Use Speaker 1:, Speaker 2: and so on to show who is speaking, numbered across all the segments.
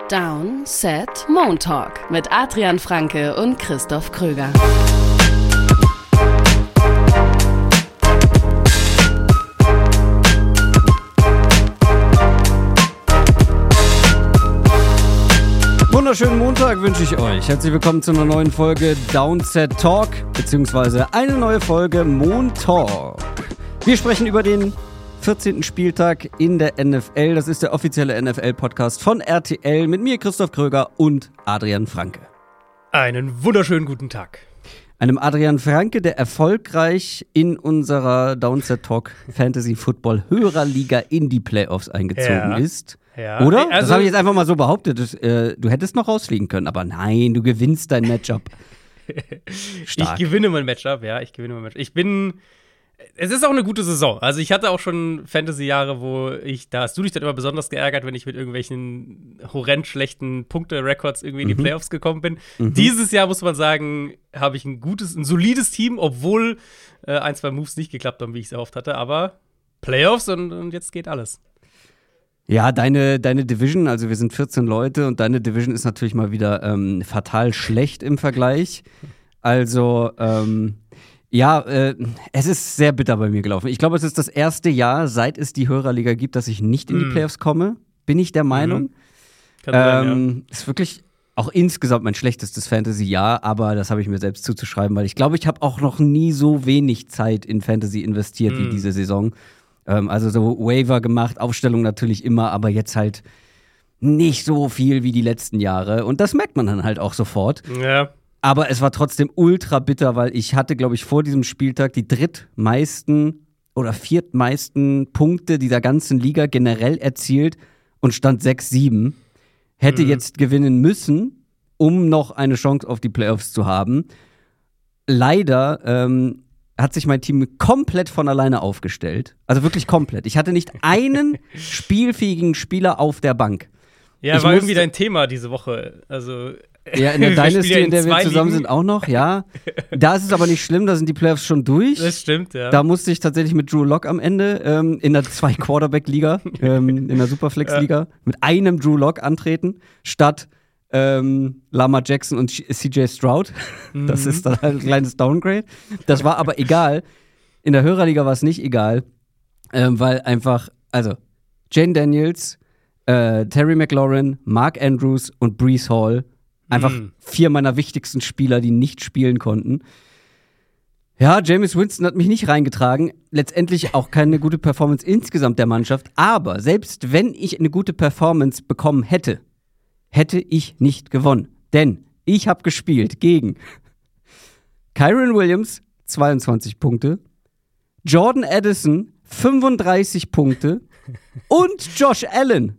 Speaker 1: Down, Set, Moon Talk mit Adrian Franke und Christoph Kröger.
Speaker 2: Wunderschönen Montag wünsche ich euch. Herzlich willkommen zu einer neuen Folge Downset Talk, beziehungsweise eine neue Folge Moon Talk. Wir sprechen über den 14. Spieltag in der NFL. Das ist der offizielle NFL-Podcast von RTL mit mir, Christoph Kröger und Adrian Franke.
Speaker 3: Einen wunderschönen guten Tag.
Speaker 2: Einem Adrian Franke, der erfolgreich in unserer Downset Talk Fantasy Football Hörerliga in die Playoffs eingezogen ist.
Speaker 3: Ja.
Speaker 2: Oder?
Speaker 3: Also,
Speaker 2: das habe ich jetzt einfach mal so behauptet. Du hättest noch rausfliegen können, aber nein, du gewinnst dein Matchup.
Speaker 3: Ich gewinne mein Matchup. Es ist auch eine gute Saison. Also ich hatte auch schon Fantasy-Jahre, da hast du dich dann immer besonders geärgert, wenn ich mit irgendwelchen horrend schlechten Punkte-Records irgendwie in die Playoffs gekommen bin. Dieses Jahr, muss man sagen, habe ich ein solides Team, obwohl ein, zwei Moves nicht geklappt haben, wie ich es erhofft hatte. Aber Playoffs und jetzt geht alles.
Speaker 2: Ja, deine Division, also wir sind 14 Leute und deine Division ist natürlich mal wieder fatal schlecht im Vergleich. Also, es ist sehr bitter bei mir gelaufen. Ich glaube, es ist das erste Jahr, seit es die Hörerliga gibt, dass ich nicht in die Playoffs komme, bin ich der Meinung.
Speaker 3: Kann sein, ja.
Speaker 2: Ist wirklich auch insgesamt mein schlechtestes Fantasy-Jahr, aber das habe ich mir selbst zuzuschreiben, weil ich glaube, ich habe auch noch nie so wenig Zeit in Fantasy investiert wie diese Saison. Also so Waiver gemacht, Aufstellung natürlich immer, aber jetzt halt nicht so viel wie die letzten Jahre. Und das merkt man dann halt auch sofort.
Speaker 3: Ja.
Speaker 2: Aber es war trotzdem ultra bitter, weil ich hatte, glaube ich, vor diesem Spieltag die drittmeisten oder viertmeisten Punkte dieser ganzen Liga generell erzielt und stand 6-7. Hätte jetzt gewinnen müssen, um noch eine Chance auf die Playoffs zu haben. Leider hat sich mein Team komplett von alleine aufgestellt. Also wirklich komplett. Ich hatte nicht einen spielfähigen Spieler auf der Bank.
Speaker 3: Ja, war irgendwie dein Thema diese Woche. Also
Speaker 2: ja, in der Dynasty, in der wir zusammen sind, auch noch, ja. Da ist es aber nicht schlimm, da sind die Playoffs schon durch.
Speaker 3: Das stimmt, ja.
Speaker 2: Da musste ich tatsächlich mit Drew Lock am Ende in der 2-Quarterback-Liga, in der Superflex-Liga, mit einem Drew Lock antreten, statt Lamar Jackson und CJ Stroud. Das ist dann halt ein kleines Downgrade. Das war aber egal. In der Hörerliga war es nicht egal, weil einfach, also Jane Daniels, Terry McLaurin, Mark Andrews und Breece Hall, einfach 4 meiner wichtigsten Spieler, die nicht spielen konnten. Ja, Jameis Winston hat mich nicht reingetragen. Letztendlich auch keine gute Performance insgesamt der Mannschaft. Aber selbst wenn ich eine gute Performance bekommen hätte ich nicht gewonnen. Denn ich habe gespielt gegen Kyren Williams, 22 Punkte, Jordan Addison, 35 Punkte und Josh Allen,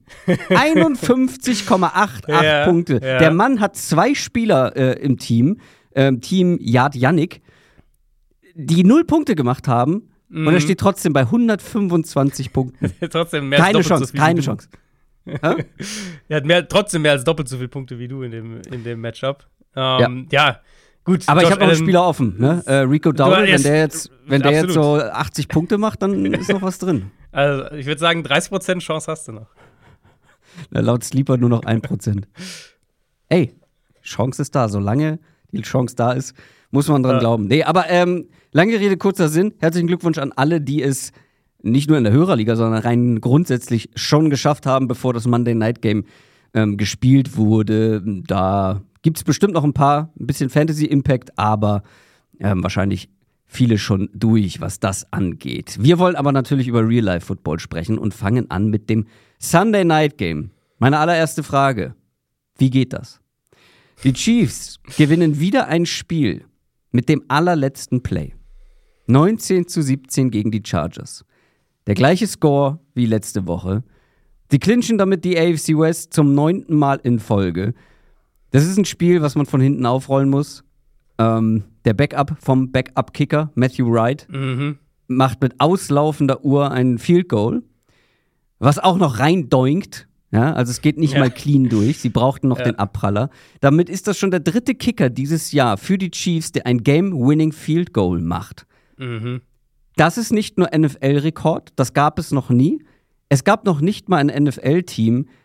Speaker 2: 51,88 Punkte.
Speaker 3: Ja.
Speaker 2: Der Mann hat 2 Spieler im Team, Team Yard Yannick, die 0 Punkte gemacht haben und er steht trotzdem bei 125 Punkten.
Speaker 3: Trotzdem mehr
Speaker 2: keine
Speaker 3: als
Speaker 2: Chance,
Speaker 3: so viel
Speaker 2: keine
Speaker 3: wie du.
Speaker 2: Chance.
Speaker 3: Er hat trotzdem mehr als doppelt so viele Punkte wie du in dem Matchup. Ja, gut.
Speaker 2: Aber ich
Speaker 3: Josh
Speaker 2: habe noch einen Spieler offen, ne? Rico Dowdle, wenn der jetzt so 80 Punkte macht, dann ist noch was drin.
Speaker 3: Also, ich würde sagen, 30% Chance hast du noch.
Speaker 2: Na, laut Sleeper nur noch 1%. Ey, Chance ist da. Solange die Chance da ist, muss man dran glauben. Nee, aber lange Rede, kurzer Sinn. Herzlichen Glückwunsch an alle, die es nicht nur in der Hörerliga, sondern rein grundsätzlich schon geschafft haben, bevor das Monday Night Game gespielt wurde. Da gibt's bestimmt noch ein bisschen Fantasy-Impact, aber wahrscheinlich viele schon durch, was das angeht. Wir wollen aber natürlich über Real-Life-Football sprechen und fangen an mit dem Sunday Night Game. Meine allererste Frage: Wie geht das? Die Chiefs gewinnen wieder ein Spiel mit dem allerletzten Play. 19-17 gegen die Chargers. Der gleiche Score wie letzte Woche. Die clinchen damit die AFC West zum 9. Mal in Folge. Das ist ein Spiel, was man von hinten aufrollen muss. Der Backup vom Backup-Kicker, Matthew Wright, macht mit auslaufender Uhr einen Field Goal, was auch noch rein doinkt. Ja, also es geht nicht mal clean durch. Sie brauchten noch den Abpraller. Damit ist das schon der 3. Kicker dieses Jahr für die Chiefs, der ein Game-Winning Field Goal macht. Das ist nicht nur NFL-Rekord, das gab es noch nie. Es gab noch nicht mal ein NFL-Team,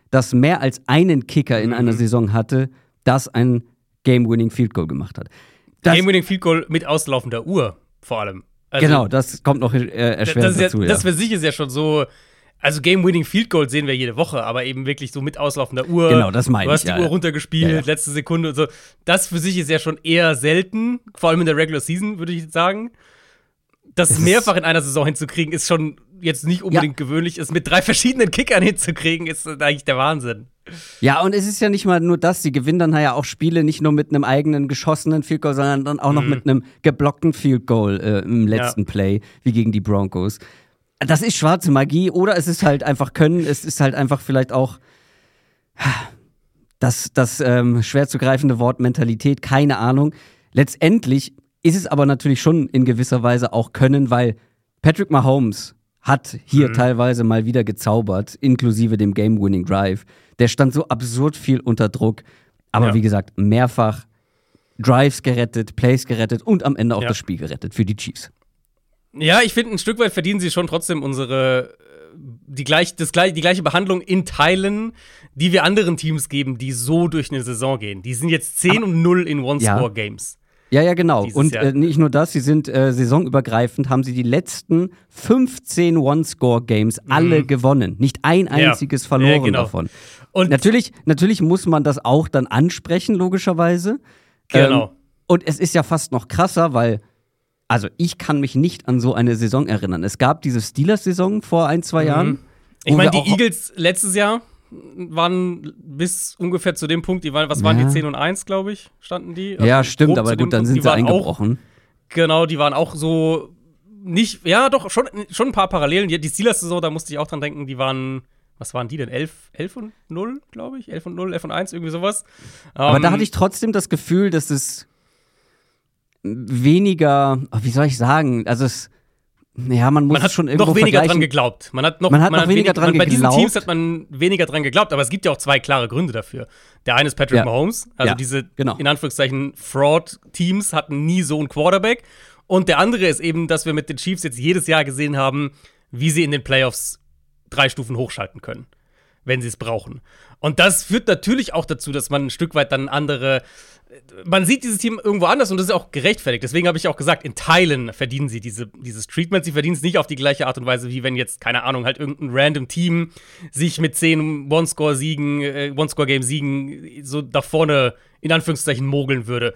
Speaker 2: das mehr als einen Kicker in einer Saison hatte, das ein Game-Winning Field Goal gemacht hat.
Speaker 3: Game-Winning Field Goal mit auslaufender Uhr vor allem. Also,
Speaker 2: genau, das kommt noch erschwerend dazu.
Speaker 3: Das für sich ist ja schon so. Also Game-Winning Field Goal sehen wir jede Woche, aber eben wirklich so mit auslaufender Uhr.
Speaker 2: Genau, das meine ich.
Speaker 3: Du hast die Uhr runtergespielt, letzte Sekunde und so. Das für sich ist ja schon eher selten, vor allem in der Regular Season, würde ich sagen. Das mehrfach in einer Saison hinzukriegen, ist schon jetzt nicht unbedingt gewöhnlich. Es mit 3 verschiedenen Kickern hinzukriegen, ist eigentlich der Wahnsinn.
Speaker 2: Ja, und es ist ja nicht mal nur das, sie gewinnen dann ja auch Spiele nicht nur mit einem eigenen geschossenen Field Goal, sondern dann auch noch mit einem geblockten Field Goal im letzten Play, wie gegen die Broncos. Das ist schwarze Magie, oder es ist halt einfach Können, es ist halt einfach vielleicht auch das schwer zu greifende Wort Mentalität, keine Ahnung. Letztendlich ist es aber natürlich schon in gewisser Weise auch Können, weil Patrick Mahomes hat hier teilweise mal wieder gezaubert, inklusive dem Game-Winning Drive. Der stand so absurd viel unter Druck, aber wie gesagt, mehrfach Drives gerettet, Plays gerettet und am Ende auch das Spiel gerettet für die Chiefs.
Speaker 3: Ja, ich finde, ein Stück weit verdienen sie schon trotzdem die gleiche Behandlung in Teilen, die wir anderen Teams geben, die so durch eine Saison gehen. Die sind jetzt 10-0 in One-Score-Games.
Speaker 2: Ja, genau. Und nicht nur das, sie sind saisonübergreifend, haben sie die letzten 15 One-Score-Games alle gewonnen. Nicht ein einziges verloren davon. Und natürlich muss man das auch dann ansprechen, logischerweise.
Speaker 3: Genau.
Speaker 2: Und es ist ja fast noch krasser, weil also ich kann mich nicht an so eine Saison erinnern. Es gab diese Steelers-Saison vor 1-2 Jahren.
Speaker 3: Ich meine, die Eagles letztes Jahr waren bis ungefähr zu dem Punkt, waren die 10-1, glaube ich, standen die. Also
Speaker 2: ja, stimmt, aber gut, dann sind sie eingebrochen.
Speaker 3: Genau, die waren auch so nicht, ja doch, schon ein paar Parallelen. Die Steelers-Saison, da musste ich auch dran denken, die waren, was waren die denn? 11-0, glaube ich? 11-0, 11-1, irgendwie sowas.
Speaker 2: Aber da hatte ich trotzdem das Gefühl, dass es weniger, wie soll ich sagen, also man muss
Speaker 3: hat
Speaker 2: schon irgendwo
Speaker 3: noch weniger
Speaker 2: vergleichen.
Speaker 3: dran geglaubt. Man hat
Speaker 2: weniger dran geglaubt.
Speaker 3: Bei diesen Teams hat man weniger dran geglaubt, aber es gibt ja auch 2 klare Gründe dafür. Der eine ist Patrick Mahomes, also diese in Anführungszeichen Fraud-Teams hatten nie so einen Quarterback. Und der andere ist eben, dass wir mit den Chiefs jetzt jedes Jahr gesehen haben, wie sie in den Playoffs 3 Stufen hochschalten können, wenn sie es brauchen. Und das führt natürlich auch dazu, dass man ein Stück weit dann man sieht dieses Team irgendwo anders und das ist auch gerechtfertigt. Deswegen habe ich auch gesagt, in Teilen verdienen sie dieses Treatment. Sie verdienen es nicht auf die gleiche Art und Weise, wie wenn jetzt, keine Ahnung, halt irgendein random Team sich mit 10 One-Score-Game-Siegen so da vorne in Anführungszeichen mogeln würde.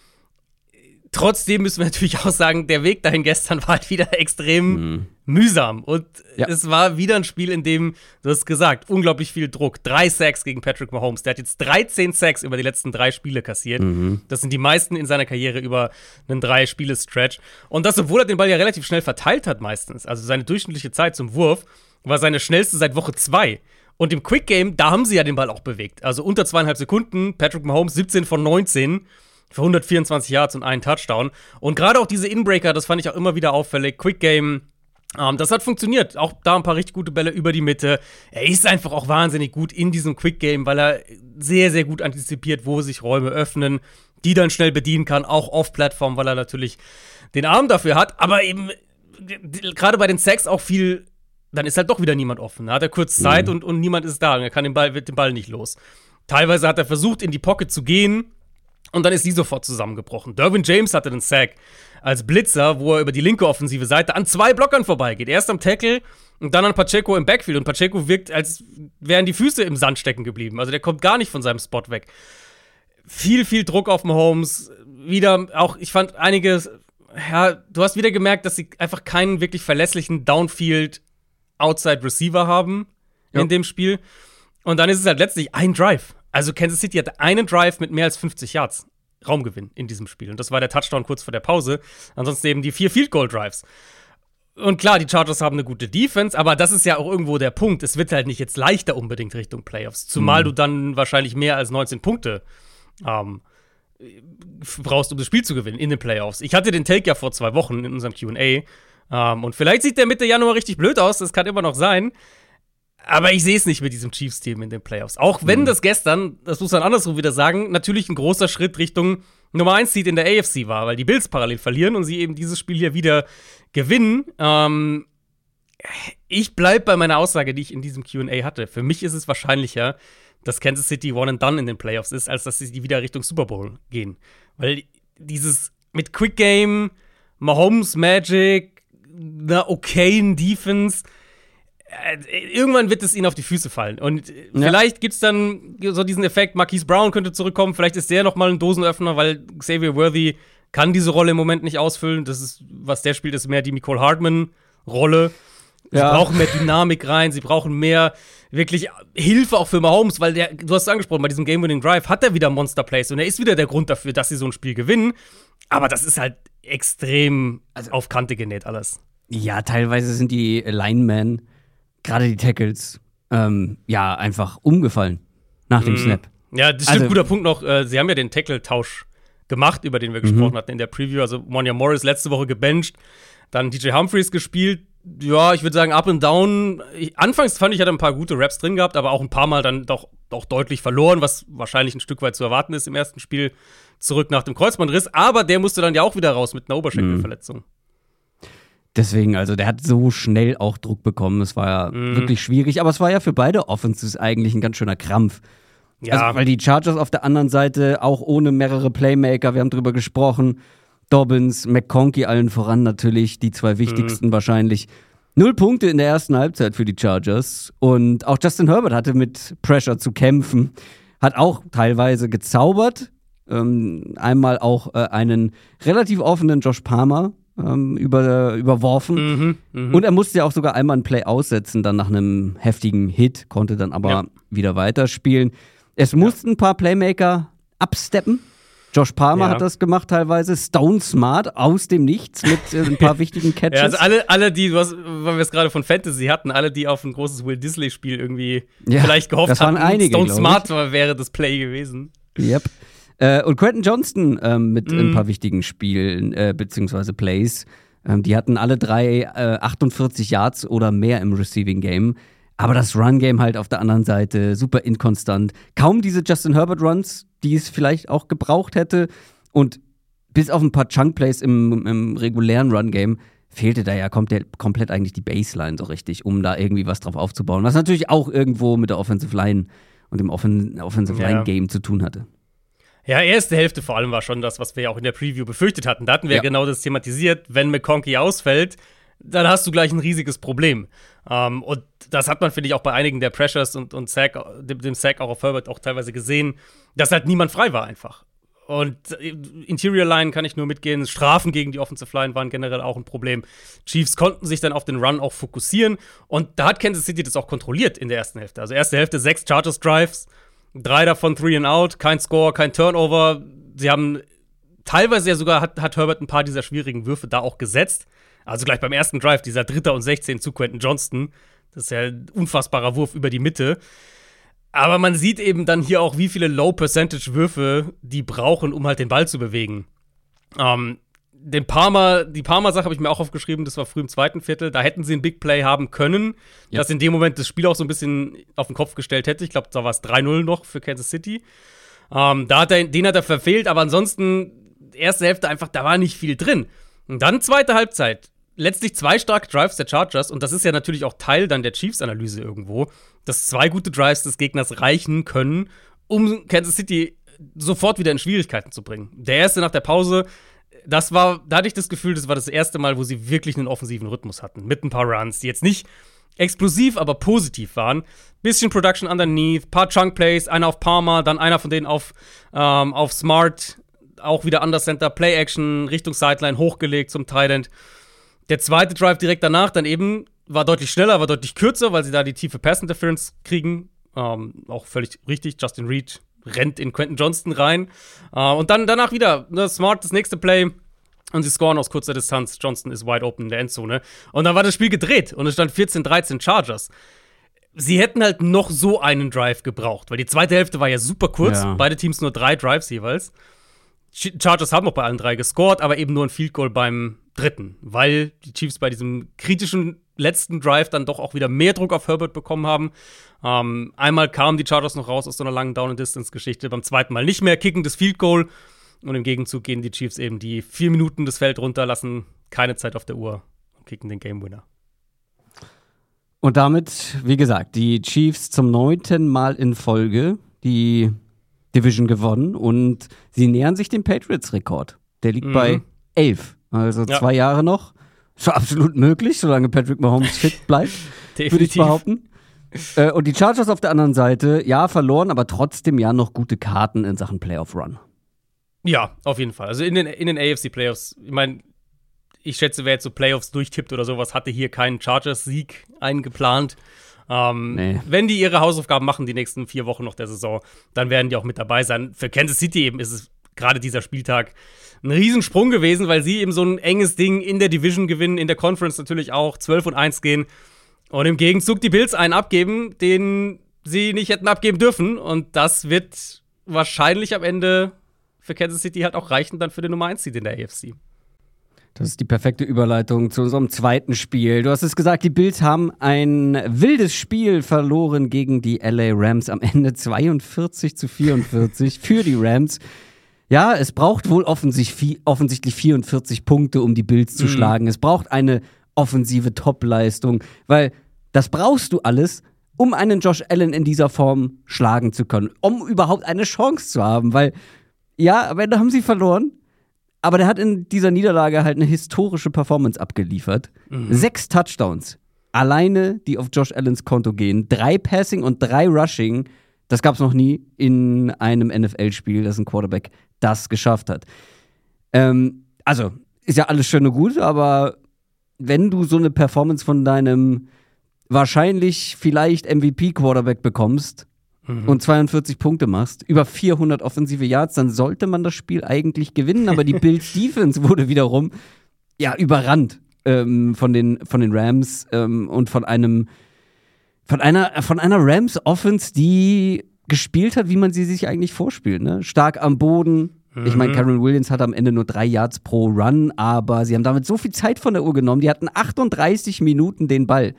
Speaker 3: Trotzdem müssen wir natürlich auch sagen, der Weg dahin gestern war halt wieder extrem mühsam. Und es war wieder ein Spiel, in dem, du hast gesagt, unglaublich viel Druck. 3 Sacks gegen Patrick Mahomes. Der hat jetzt 13 Sacks über die letzten 3 Spiele kassiert. Das sind die meisten in seiner Karriere über einen 3-Spiele-Stretch. Und das, obwohl er den Ball ja relativ schnell verteilt hat meistens. Also seine durchschnittliche Zeit zum Wurf war seine schnellste seit Woche 2. Und im Quick Game, da haben sie ja den Ball auch bewegt. Also unter 2,5 Sekunden, Patrick Mahomes 17 von 19. Für 124 Yards und einen Touchdown. Und gerade auch diese Inbreaker, das fand ich auch immer wieder auffällig. Quick Game, das hat funktioniert. Auch da ein paar richtig gute Bälle über die Mitte. Er ist einfach auch wahnsinnig gut in diesem Quick Game, weil er sehr, sehr gut antizipiert, wo sich Räume öffnen, die dann schnell bedienen kann, auch off-Plattform, weil er natürlich den Arm dafür hat. Aber eben gerade bei den Sacks auch viel, dann ist halt doch wieder niemand offen. Da hat er kurz Zeit und niemand ist da. Und er wird den Ball nicht los. Teilweise hat er versucht, in die Pocket zu gehen, und dann ist die sofort zusammengebrochen. Derwin James hatte den Sack als Blitzer, wo er über die linke offensive Seite an 2 Blockern vorbeigeht. Erst am Tackle und dann an Pacheco im Backfield. Und Pacheco wirkt, als wären die Füße im Sand stecken geblieben. Also der kommt gar nicht von seinem Spot weg. Viel, viel Druck auf Mahomes. Wieder auch, ich fand einiges, du hast wieder gemerkt, dass sie einfach keinen wirklich verlässlichen Downfield-Outside-Receiver haben in dem Spiel. Und dann ist es halt letztlich ein Drive. Also Kansas City hatte einen Drive mit mehr als 50 Yards Raumgewinn in diesem Spiel. Und das war der Touchdown kurz vor der Pause. Ansonsten eben die 4 Field-Goal-Drives. Und klar, die Chargers haben eine gute Defense, aber das ist ja auch irgendwo der Punkt. Es wird halt nicht jetzt leichter unbedingt Richtung Playoffs. Zumal du dann wahrscheinlich mehr als 19 Punkte brauchst, um das Spiel zu gewinnen in den Playoffs. Ich hatte den Take ja vor 2 Wochen in unserem Q&A. Und vielleicht sieht der Mitte Januar richtig blöd aus. Das kann immer noch sein. Aber ich sehe es nicht mit diesem Chiefs-Team in den Playoffs. Auch wenn das gestern, das muss man andersrum wieder sagen, natürlich ein großer Schritt Richtung Nummer 1 Seed in der AFC war, weil die Bills parallel verlieren und sie eben dieses Spiel hier wieder gewinnen. ich bleibe bei meiner Aussage, die ich in diesem Q&A hatte. Für mich ist es wahrscheinlicher, dass Kansas City one and done in den Playoffs ist, als dass sie wieder Richtung Super Bowl gehen. Weil dieses mit Quick Game, Mahomes Magic, einer okayen Defense, irgendwann wird es ihnen auf die Füße fallen. Und vielleicht gibt es dann so diesen Effekt, Marquise Brown könnte zurückkommen, vielleicht ist der noch mal ein Dosenöffner, weil Xavier Worthy kann diese Rolle im Moment nicht ausfüllen. Das ist, was der spielt, ist mehr die Mecole Hardman-Rolle. Sie brauchen mehr Dynamik rein, sie brauchen mehr wirklich Hilfe auch für Mahomes, weil du hast es angesprochen, bei diesem Game-Winning-Drive hat er wieder Monster-Plays und er ist wieder der Grund dafür, dass sie so ein Spiel gewinnen. Aber das ist halt extrem auf Kante genäht alles.
Speaker 2: Ja, teilweise sind die Linemen, gerade die Tackles, einfach umgefallen nach dem Snap.
Speaker 3: Ja, das stimmt, guter Punkt noch. Sie haben ja den Tackle-Tausch gemacht, über den wir gesprochen hatten in der Preview. Also Monia Morris letzte Woche gebencht, dann DJ Humphries gespielt. Ja, ich würde sagen up and down. Anfangs fand ich, er hat ein paar gute Raps drin gehabt, aber auch ein paar Mal dann doch deutlich verloren, was wahrscheinlich ein Stück weit zu erwarten ist im ersten Spiel, zurück nach dem Kreuzbandriss. Aber der musste dann ja auch wieder raus mit einer Oberschenkelverletzung.
Speaker 2: Deswegen, also der hat so schnell auch Druck bekommen. Es war ja wirklich schwierig, aber es war ja für beide Offenses eigentlich ein ganz schöner Krampf. Ja. Also, weil die Chargers auf der anderen Seite auch ohne mehrere Playmaker, wir haben drüber gesprochen, Dobbins, McConkey allen voran natürlich, die zwei wichtigsten wahrscheinlich. 0 Punkte in der ersten Halbzeit für die Chargers. Und auch Justin Herbert hatte mit Pressure zu kämpfen. Hat auch teilweise gezaubert. Einmal auch einen relativ offenen Josh Palmer überworfen. Und er musste ja auch sogar einmal ein Play aussetzen, dann nach einem heftigen Hit, konnte dann aber wieder weiterspielen. Es mussten ein paar Playmaker absteppen. Josh Palmer hat das gemacht teilweise. Stone Smart aus dem Nichts mit ein paar wichtigen Catches.
Speaker 3: Ja, also alle die, weil wir es gerade von Fantasy hatten, alle, die auf ein großes Will Disley-Spiel irgendwie vielleicht gehofft hatten,
Speaker 2: einige,
Speaker 3: Stone Smart wäre das Play gewesen.
Speaker 2: Yep. Und Quentin Johnston mit ein paar wichtigen Spielen, beziehungsweise Plays. Die hatten alle drei 48 Yards oder mehr im Receiving Game. Aber das Run-Game halt auf der anderen Seite super inkonstant. Kaum diese Justin Herbert-Runs, die es vielleicht auch gebraucht hätte. Und bis auf ein paar Chunk-Plays im regulären Run-Game fehlte da ja komplett eigentlich die Baseline so richtig, um da irgendwie was drauf aufzubauen. Was natürlich auch irgendwo mit der Offensive Line und dem Offensive Line-Game zu tun hatte.
Speaker 3: Ja, erste Hälfte vor allem war schon das, was wir ja auch in der Preview befürchtet hatten. Da hatten wir genau das thematisiert, wenn McConkey ausfällt, dann hast du gleich ein riesiges Problem. Und das hat man, finde ich, auch bei einigen der Pressures und dem Sack auch auf Herbert auch teilweise gesehen, dass halt niemand frei war einfach. Und Interior Line kann ich nur mitgehen. Strafen gegen die Offensive Line waren generell auch ein Problem. Chiefs konnten sich dann auf den Run auch fokussieren. Und da hat Kansas City das auch kontrolliert in der ersten Hälfte. Also erste Hälfte 6 Chargers Drives, 3 davon 3 and out, kein Score, kein Turnover. Sie haben teilweise ja sogar, hat Herbert ein paar dieser schwierigen Würfe da auch gesetzt. Also gleich beim ersten Drive, dieser 3. und 16 zu Quentin Johnston. Das ist ja ein unfassbarer Wurf über die Mitte. Aber man sieht eben dann hier auch, wie viele Low-Percentage-Würfe die brauchen, um halt den Ball zu bewegen. Die Palmer-Sache habe ich mir auch aufgeschrieben, das war früh im zweiten Viertel. Da hätten sie ein Big Play haben können, das in dem Moment das Spiel auch so ein bisschen auf den Kopf gestellt hätte. Ich glaube, da war es 3-0 noch für Kansas City. Den hat er verfehlt, aber ansonsten, erste Hälfte einfach, da war nicht viel drin. Und dann zweite Halbzeit. Letztlich 2 starke Drives der Chargers, und das ist ja natürlich auch Teil dann der Chiefs-Analyse irgendwo, dass 2 gute Drives des Gegners reichen können, um Kansas City sofort wieder in Schwierigkeiten zu bringen. Der erste nach der Pause, da hatte ich das Gefühl, das war das erste Mal, wo sie wirklich einen offensiven Rhythmus hatten, mit ein paar Runs, die jetzt nicht explosiv, aber positiv waren. Bisschen Production underneath, paar Chunk-Plays, einer auf Palmer, dann einer von denen auf Smart, auch wieder Under Center, Play-Action, Richtung Sideline, hochgelegt zum Tight End. Der zweite Drive direkt danach dann eben war deutlich schneller, war deutlich kürzer, weil sie da die tiefe Pass-Interference kriegen. Auch völlig richtig. Justin Reed rennt in Quentin Johnston rein. Und dann danach wieder Smart, das nächste Play. Und sie scoren aus kurzer Distanz. Johnston ist wide open in der Endzone. Und dann war das Spiel gedreht. Und es stand 14-13 Chargers. Sie hätten halt noch so einen Drive gebraucht, weil die zweite Hälfte war ja super kurz. Ja. Beide Teams nur 3 Drives jeweils. Chargers haben auch bei allen 3 gescored, aber eben nur ein Field Goal beim 3., weil die Chiefs bei diesem kritischen letzten Drive dann doch auch wieder mehr Druck auf Herbert bekommen haben. Einmal kamen die Chargers noch raus aus so einer langen Down-and-Distance-Geschichte, beim zweiten Mal nicht mehr, kicken das Field Goal und im Gegenzug gehen die Chiefs eben die 4 Minuten das Feld runter, lassen keine Zeit auf der Uhr und kicken den Game Winner.
Speaker 2: Und damit, wie gesagt, die Chiefs zum 9. Mal in Folge die Division gewonnen und sie nähern sich dem Patriots-Rekord. Der liegt bei 11. Also 2 Jahre noch. Ist absolut möglich, solange Patrick Mahomes fit bleibt, würde ich behaupten. Und die Chargers auf der anderen Seite, ja, verloren, aber trotzdem ja noch gute Karten in Sachen Playoff-Run.
Speaker 3: Ja, auf jeden Fall. Also in den AFC-Playoffs, ich meine, ich schätze, wer jetzt so Playoffs durchtippt oder sowas, hatte hier keinen Chargers-Sieg eingeplant. Nee. Wenn die ihre Hausaufgaben machen, die nächsten 4 Wochen noch der Saison, dann werden die auch mit dabei sein. Für Kansas City eben ist es gerade dieser Spieltag ein Riesensprung gewesen, weil sie eben so ein enges Ding in der Division gewinnen, in der Conference natürlich auch 12-1 gehen und im Gegenzug die Bills einen abgeben, den sie nicht hätten abgeben dürfen. Und das wird wahrscheinlich am Ende für Kansas City halt auch reichen dann für den Nummer 1 Seed in der AFC.
Speaker 2: Das ist die perfekte Überleitung zu unserem zweiten Spiel. Du hast es gesagt, die Bills haben ein wildes Spiel verloren gegen die LA Rams. Am Ende 42-44 für die Rams. Ja, es braucht wohl offensichtlich 44 Punkte, um die Bills zu schlagen. Es braucht eine offensive Topleistung, weil das brauchst du alles, um einen Josh Allen in dieser Form schlagen zu können, um überhaupt eine Chance zu haben. Weil, ja, am Ende haben sie verloren. Aber der hat in dieser Niederlage halt eine historische Performance abgeliefert. 6 Touchdowns. Alleine, die auf Josh Allens Konto gehen. 3 Passing und 3 Rushing. Das gab's noch nie in einem NFL-Spiel, dass ein Quarterback das geschafft hat. Also, ist ja alles schön und gut, aber wenn du so eine Performance von deinem wahrscheinlich vielleicht MVP-Quarterback bekommst, und 42 Punkte machst, über 400 offensive Yards, dann sollte man das Spiel eigentlich gewinnen. Aber die Bills Defense wurde wiederum überrannt von den Rams und von einer Rams Offense, die gespielt hat, wie man sie sich eigentlich vorspielt. Ne? Stark am Boden. Ich meine, Kyren Williams hatte am Ende nur 3 Yards pro Run, aber sie haben damit so viel Zeit von der Uhr genommen. Die hatten 38 Minuten den Ball.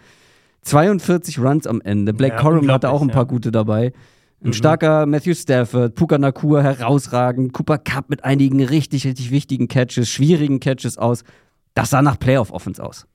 Speaker 2: 42 Runs am Ende. Blake Corum hatte auch ein paar gute dabei. Ein starker Matthew Stafford, Puka Nacua herausragend, Cooper Kupp mit einigen richtig, richtig wichtigen Catches, schwierigen Catches aus. Das sah nach Playoff-Offense aus.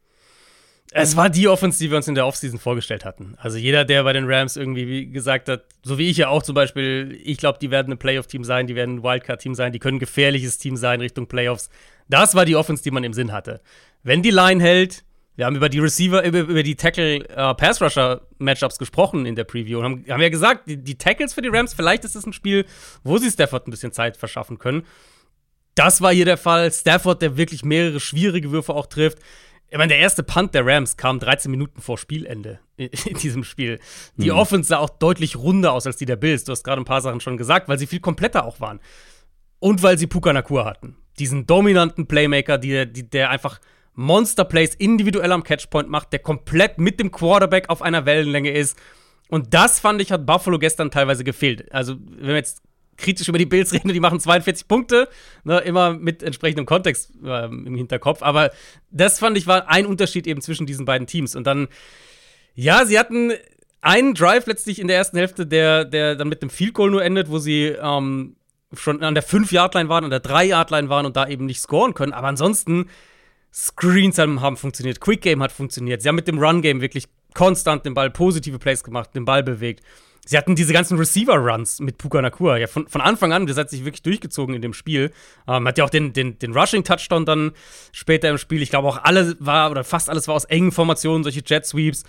Speaker 3: Es war die Offense, die wir uns in der Offseason vorgestellt hatten. Also jeder, der bei den Rams irgendwie gesagt hat, so wie ich ja auch zum Beispiel, ich glaube, die werden ein Playoff-Team sein, die werden ein Wildcard-Team sein, die können ein gefährliches Team sein Richtung Playoffs. Das war die Offense, die man im Sinn hatte. Wenn die Line hält, wir haben über die Receiver, über die Tackle-Pass-Rusher-Matchups gesprochen in der Preview und haben ja gesagt, die Tackles für die Rams, vielleicht ist es ein Spiel, wo sie Stafford ein bisschen Zeit verschaffen können. Das war hier der Fall. Stafford, der wirklich mehrere schwierige Würfe auch trifft. Ich meine, der erste Punt der Rams kam 13 Minuten vor Spielende in diesem Spiel. Die Offense sah auch deutlich runder aus als die der Bills. Du hast gerade ein paar Sachen schon gesagt, weil sie viel kompletter auch waren. Und weil sie Puka Nacua hatten. Diesen dominanten Playmaker, der einfach Monster-Plays individuell am Catchpoint macht, der komplett mit dem Quarterback auf einer Wellenlänge ist. Und das, fand ich, hat Buffalo gestern teilweise gefehlt. Also, wenn wir jetzt kritisch über die Bills reden, die machen 42 Punkte, ne, immer mit entsprechendem Kontext im Hinterkopf. Aber das, fand ich, war ein Unterschied eben zwischen diesen beiden Teams. Und dann, ja, sie hatten einen Drive letztlich in der ersten Hälfte, der dann mit einem Field Goal nur endet, wo sie schon an der 5-Yard-Line waren, an der 3-Yard-Line waren und da eben nicht scoren können. Aber ansonsten Screens haben funktioniert, Quick Game hat funktioniert. Sie haben mit dem Run Game wirklich konstant den Ball, positive Plays gemacht, den Ball bewegt. Sie hatten diese ganzen Receiver-Runs mit Puka Nacua. Ja, von Anfang an, das hat sich wirklich durchgezogen in dem Spiel. Hat ja auch den Rushing-Touchdown dann später im Spiel. Ich glaube auch fast alles war aus engen Formationen, solche Jet-Sweeps.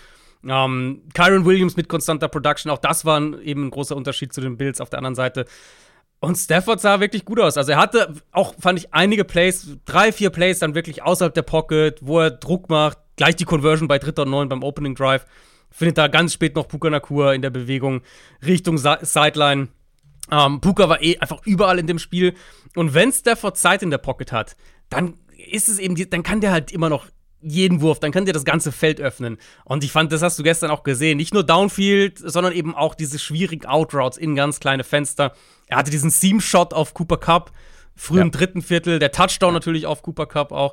Speaker 3: Kyren Williams mit konstanter Production, auch das war eben ein großer Unterschied zu den Bills auf der anderen Seite. Und Stafford sah wirklich gut aus. Also er hatte auch, fand ich, einige Plays, 3-4 Plays dann wirklich außerhalb der Pocket, wo er Druck macht. Gleich die Conversion bei 3. und 9 beim Opening Drive. Findet da ganz spät noch Puka Nacua in der Bewegung Richtung Sideline. Puka war einfach überall in dem Spiel. Und wenn Stafford Zeit in der Pocket hat, dann ist es eben, dann kann der halt immer noch jeden Wurf, dann kann der das ganze Feld öffnen. Und ich fand, das hast du gestern auch gesehen. Nicht nur Downfield, sondern eben auch diese schwierigen Outroutes in ganz kleine Fenster. Er hatte diesen Seam-Shot auf Cooper Kupp, früh im dritten Viertel, der Touchdown natürlich auf Cooper Kupp auch.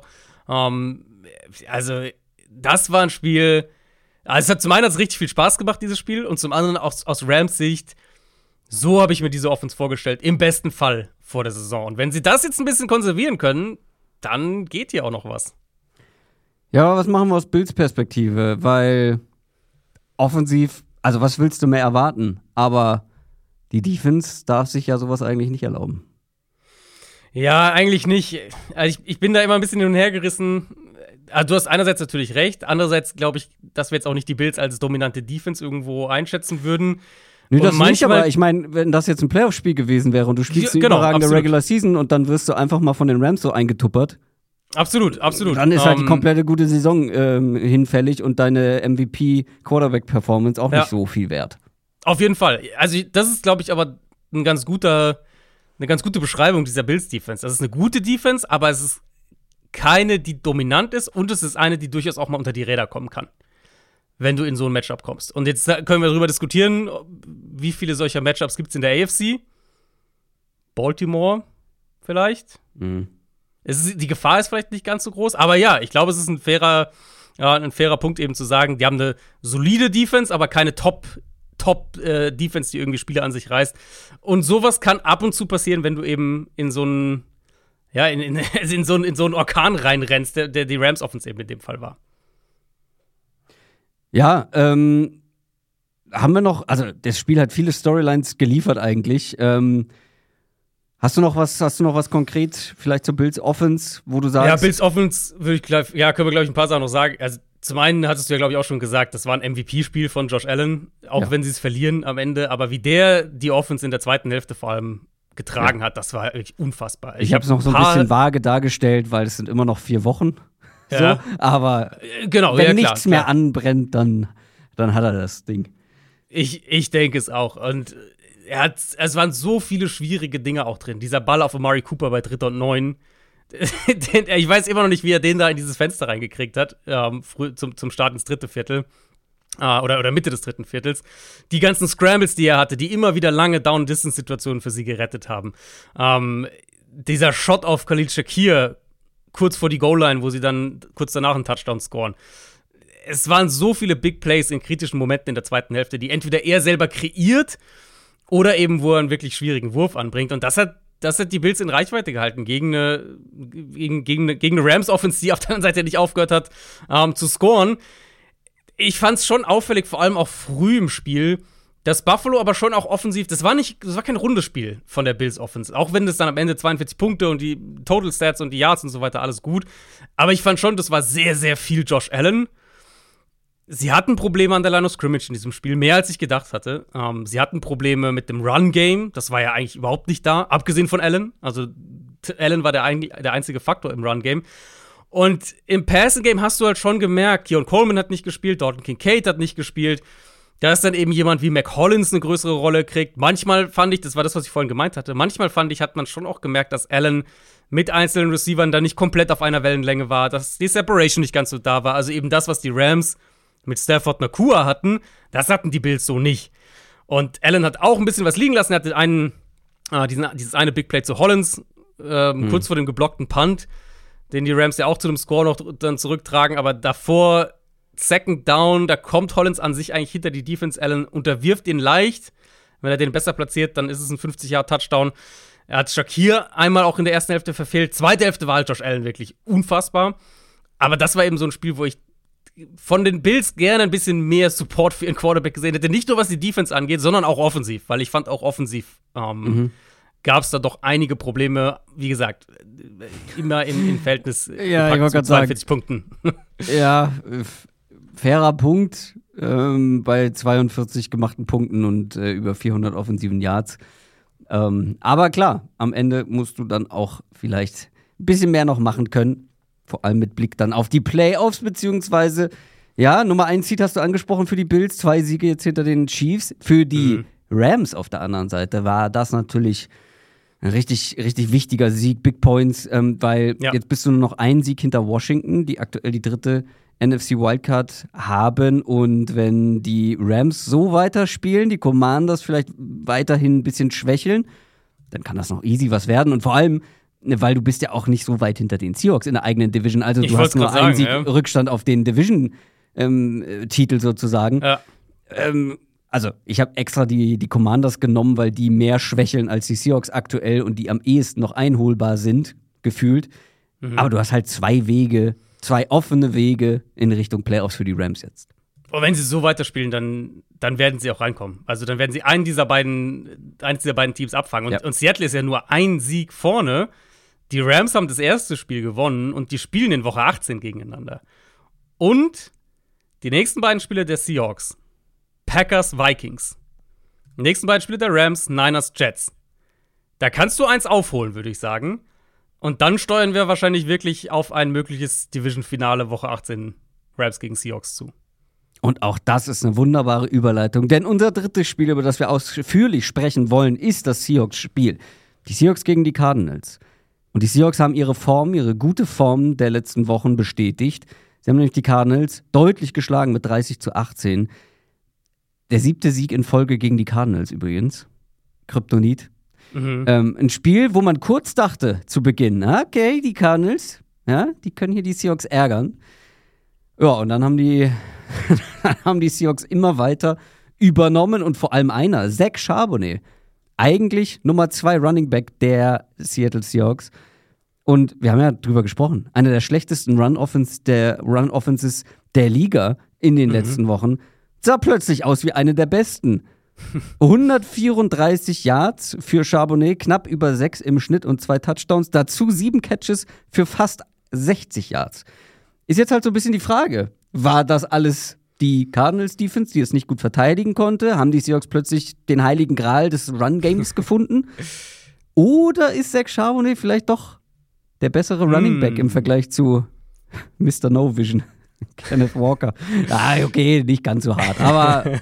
Speaker 3: Also, das war ein Spiel. Also, es hat zum einen richtig viel Spaß gemacht, dieses Spiel, und zum anderen aus Rams Sicht, so habe ich mir diese Offense vorgestellt, im besten Fall vor der Saison. Und wenn sie das jetzt ein bisschen konservieren können, dann geht hier auch noch was.
Speaker 2: Ja, aber was machen wir aus Bills Perspektive? Weil offensiv, also was willst du mehr erwarten? Aber die Defense darf sich ja sowas eigentlich nicht erlauben.
Speaker 3: Ja, eigentlich nicht. Also ich bin da immer ein bisschen hin und her gerissen. Also du hast einerseits natürlich recht, andererseits glaube ich, dass wir jetzt auch nicht die Bills als dominante Defense irgendwo einschätzen würden.
Speaker 2: Nee, das nicht, aber ich meine, wenn das jetzt ein Playoff-Spiel gewesen wäre und du spielst eine überragende absolut. Regular Season und dann wirst du einfach mal von den Rams so eingetuppert.
Speaker 3: Absolut.
Speaker 2: Dann ist halt die komplette gute Saison hinfällig und deine MVP-Quarterback-Performance auch nicht so viel wert.
Speaker 3: Auf jeden Fall. Also das ist, glaube ich, aber eine ganz gute Beschreibung dieser Bills-Defense. Das ist eine gute Defense, aber es ist keine, die dominant ist und es ist eine, die durchaus auch mal unter die Räder kommen kann, wenn du in so ein Matchup kommst. Und jetzt können wir darüber diskutieren, wie viele solcher Matchups gibt es in der AFC? Baltimore vielleicht?
Speaker 2: Mhm.
Speaker 3: Die Gefahr ist vielleicht nicht ganz so groß, aber ja, ich glaube, es ist ein fairer Punkt eben zu sagen, die haben eine solide Defense, aber keine Top-Defense, die irgendwie Spiele an sich reißt. Und sowas kann ab und zu passieren, wenn du eben in so einen in so einen Orkan reinrennst, der die Rams-Offense eben in dem Fall war.
Speaker 2: Ja, haben wir noch, also das Spiel hat viele Storylines geliefert eigentlich. Hast du noch was konkret vielleicht zur Bills Offense, wo du sagst?
Speaker 3: Ja, Bills Offense können wir, glaube ich, ein paar Sachen noch sagen. Also zum einen hattest du ja, glaube ich, auch schon gesagt, das war ein MVP-Spiel von Josh Allen, auch wenn sie es verlieren am Ende. Aber wie der die Offense in der zweiten Hälfte vor allem getragen hat, das war wirklich unfassbar.
Speaker 2: Ich habe es noch so ein bisschen vage dargestellt, weil es sind immer noch 4 Wochen.
Speaker 3: Ja.
Speaker 2: So, aber wenn nichts mehr anbrennt, dann hat er das Ding. Ich
Speaker 3: denke es auch. Und es waren so viele schwierige Dinge auch drin. Dieser Ball auf Amari Cooper bei 3. und 9. Ich weiß immer noch nicht, wie er den da in dieses Fenster reingekriegt hat, zum Start ins dritte Viertel. Oder Mitte des dritten Viertels. Die ganzen Scrambles, die er hatte, die immer wieder lange Down-Distance-Situationen für sie gerettet haben. Dieser Shot auf Khalil Shakir kurz vor die Goal-Line, wo sie dann kurz danach einen Touchdown scoren. Es waren so viele Big Plays in kritischen Momenten in der zweiten Hälfte, die entweder er selber kreiert oder eben, wo er einen wirklich schwierigen Wurf anbringt. Und das hat die Bills in Reichweite gehalten gegen eine Rams-Offense, die auf der anderen Seite nicht aufgehört hat, zu scoren. Ich fand es schon auffällig, vor allem auch früh im Spiel, dass Buffalo aber schon auch offensiv, das war kein rundes Spiel von der Bills Offense, auch wenn es dann am Ende 42 Punkte und die Total Stats und die Yards und so weiter, alles gut. Aber ich fand schon, das war sehr, sehr viel Josh Allen. Sie hatten Probleme an der Line of Scrimmage in diesem Spiel, mehr als ich gedacht hatte. Sie hatten Probleme mit dem Run-Game, das war ja eigentlich überhaupt nicht da, abgesehen von Allen. Also Allen war der einzige Faktor im Run-Game. Und im Passing-Game hast du halt schon gemerkt, Keon Coleman hat nicht gespielt, Dalton Kincaid hat nicht gespielt. Da ist dann eben jemand wie Mac Hollins eine größere Rolle kriegt. Manchmal fand ich, das war das, was ich vorhin gemeint hatte, hat man schon auch gemerkt, dass Allen mit einzelnen Receivern da nicht komplett auf einer Wellenlänge war, dass die Separation nicht ganz so da war. Also eben das, was die Rams mit Stafford Nakua hatten, das hatten die Bills so nicht. Und Allen hat auch ein bisschen was liegen lassen. Er hatte dieses eine Big Play zu Hollins, kurz vor dem geblockten Punt, den die Rams ja auch zu dem Score noch dann zurücktragen, aber davor Second Down, da kommt Hollins an sich eigentlich hinter die Defense. Allen unterwirft ihn leicht. Wenn er den besser platziert, dann ist es ein 50-Yard-Touchdown. Er hat Shakir einmal auch in der ersten Hälfte verfehlt. Zweite Hälfte war halt Josh Allen wirklich unfassbar. Aber das war eben so ein Spiel, wo ich von den Bills gerne ein bisschen mehr Support für ihren Quarterback gesehen hätte. Nicht nur, was die Defense angeht, sondern auch offensiv. Weil ich fand auch offensiv gab es da doch einige Probleme, wie gesagt, immer im Verhältnis zu 42 Punkten.
Speaker 2: Ja, fairer Punkt bei 42 gemachten Punkten und über 400 offensiven Yards. Aber klar, am Ende musst du dann auch vielleicht ein bisschen mehr noch machen können. Vor allem mit Blick dann auf die Playoffs, beziehungsweise, ja, Nummer 1 Seed hast du angesprochen für die Bills, 2 Siege jetzt hinter den Chiefs. Für die Rams auf der anderen Seite war das natürlich ein richtig, richtig wichtiger Sieg, Big Points, weil jetzt bist du nur noch einen Sieg hinter Washington, die aktuell die 3. NFC Wildcard haben. Und wenn die Rams so weiterspielen, die Commanders vielleicht weiterhin ein bisschen schwächeln, dann kann das noch easy was werden. Und vor allem, weil du bist ja auch nicht so weit hinter den Seahawks in der eigenen Division. Also du hast nur einen Sieg Rückstand auf den Division-Titel sozusagen.
Speaker 3: Ja.
Speaker 2: Also ich habe extra die Commanders genommen, weil die mehr schwächeln als die Seahawks aktuell und die am ehesten noch einholbar sind, gefühlt. Aber du hast halt 2 offene Wege in Richtung Playoffs für die Rams jetzt.
Speaker 3: Und wenn sie so weiterspielen, dann werden sie auch reinkommen. Also dann werden sie eines dieser beiden Teams abfangen. Und Seattle ist ja nur ein Sieg vorne. Die Rams haben das erste Spiel gewonnen und die spielen in Woche 18 gegeneinander. Und die nächsten beiden Spiele der Seahawks, Packers, Vikings. Die nächsten beiden Spiele der Rams, Niners, Jets. Da kannst du eins aufholen, würde ich sagen. Und dann steuern wir wahrscheinlich wirklich auf ein mögliches Division-Finale Woche 18 Rams gegen Seahawks zu.
Speaker 2: Und auch das ist eine wunderbare Überleitung, denn unser drittes Spiel, über das wir ausführlich sprechen wollen, ist das Seahawks-Spiel. Die Seahawks gegen die Cardinals. Und die Seahawks haben ihre gute Form der letzten Wochen bestätigt. Sie haben nämlich die Cardinals deutlich geschlagen mit 30-18. Der 7. Sieg in Folge gegen die Cardinals übrigens. Kryptonit. Ein Spiel, wo man kurz dachte zu Beginn, okay, die Cardinals, ja, die können hier die Seahawks ärgern. Ja, und dann haben die Seahawks immer weiter übernommen und vor allem einer, Zach Charbonnet, eigentlich Nummer 2 Running Back der Seattle Seahawks. Und wir haben ja drüber gesprochen, eine der schlechtesten Run-Offenses der Liga in den letzten Wochen, sah plötzlich aus wie eine der besten. 134 Yards für Charbonnet, knapp über 6 im Schnitt und 2 Touchdowns, dazu 7 Catches für fast 60 Yards. Ist jetzt halt so ein bisschen die Frage, war das alles die Cardinals-Defense, die es nicht gut verteidigen konnte? Haben die Seahawks plötzlich den heiligen Gral des Run-Games gefunden? Oder ist Zach Charbonnet vielleicht doch der bessere Running Back im Vergleich zu Mr. No Vision, Kenneth Walker? Okay, nicht ganz so hart, aber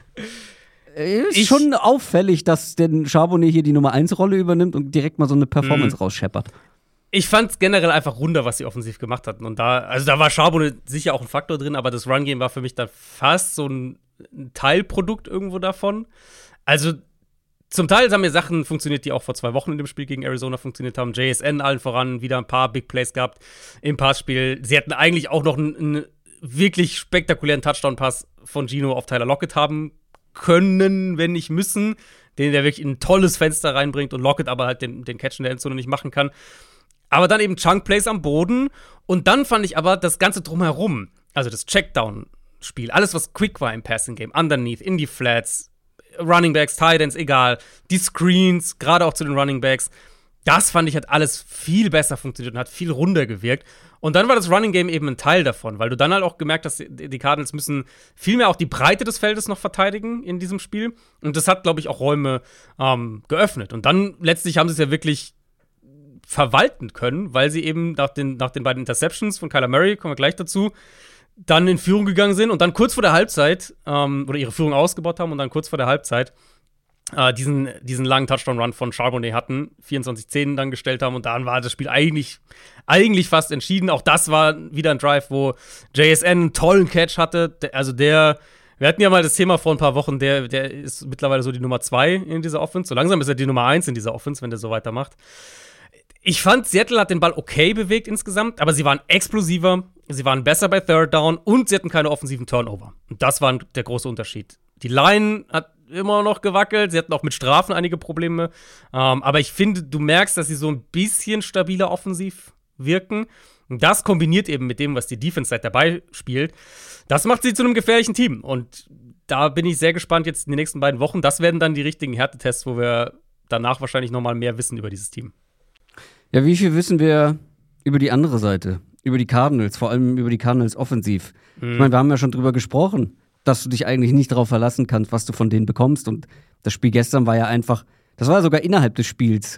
Speaker 2: ist schon auffällig, dass denn Charbonnet hier die Nummer 1 Rolle übernimmt und direkt mal so eine Performance rausscheppert.
Speaker 3: Ich fand es generell einfach runder, was sie offensiv gemacht hatten. Und da war Charbonnet sicher auch ein Faktor drin, aber das Run-Game war für mich dann fast so ein Teilprodukt irgendwo davon. Also zum Teil haben mir Sachen funktioniert, die auch vor 2 Wochen in dem Spiel gegen Arizona funktioniert haben. JSN allen voran, wieder ein paar Big Plays gehabt im Passspiel. Sie hätten eigentlich auch noch einen wirklich spektakulären Touchdown-Pass von Gino auf Tyler Lockett haben können, wenn nicht müssen. Der wirklich ein tolles Fenster reinbringt und Lockett aber halt den Catch in der Endzone nicht machen kann. Aber dann eben Chunk-Plays am Boden. Und dann fand ich aber das Ganze drumherum, also das Checkdown-Spiel, alles, was quick war im Passing-Game, underneath, in die Flats, Running Backs, Tight Ends, egal, die Screens, gerade auch zu den Running Backs, das fand ich, hat alles viel besser funktioniert und hat viel runder gewirkt. Und dann war das Running Game eben ein Teil davon, weil du dann halt auch gemerkt hast, die Cardinals müssen viel mehr auch die Breite des Feldes noch verteidigen in diesem Spiel. Und das hat, glaube ich, auch Räume geöffnet. Und dann letztlich haben sie es ja wirklich verwalten können, weil sie eben nach den beiden Interceptions von Kyler Murray, kommen wir gleich dazu, dann in Führung gegangen sind und dann kurz vor der Halbzeit oder ihre Führung ausgebaut haben und dann kurz vor der Halbzeit diesen langen Touchdown-Run von Charbonnet hatten, 24-10 dann gestellt haben und dann war das Spiel eigentlich fast entschieden. Auch das war wieder ein Drive, wo JSN einen tollen Catch hatte. Wir hatten ja mal das Thema vor ein paar Wochen, der ist mittlerweile so die Nummer 2 in dieser Offense. So langsam ist er die Nummer 1 in dieser Offense, wenn der so weitermacht. Ich fand, Seattle hat den Ball okay bewegt insgesamt, aber sie waren explosiver, sie waren besser bei Third Down und sie hatten keine offensiven Turnover. Und das war der große Unterschied. Die Line hat immer noch gewackelt, sie hatten auch mit Strafen einige Probleme. Aber ich finde, du merkst, dass sie so ein bisschen stabiler offensiv wirken. Und das kombiniert eben mit dem, was die Defense seit dabei spielt. Das macht sie zu einem gefährlichen Team. Und da bin ich sehr gespannt jetzt in den nächsten beiden Wochen. Das werden dann die richtigen Härtetests, wo wir danach wahrscheinlich noch mal mehr wissen über dieses Team.
Speaker 2: Ja, wie viel wissen wir über die andere Seite? Über die Cardinals, vor allem über die Cardinals offensiv. Ich meine, wir haben ja schon drüber gesprochen, dass du dich eigentlich nicht darauf verlassen kannst, was du von denen bekommst. Und das Spiel gestern war ja einfach, das war sogar innerhalb des Spiels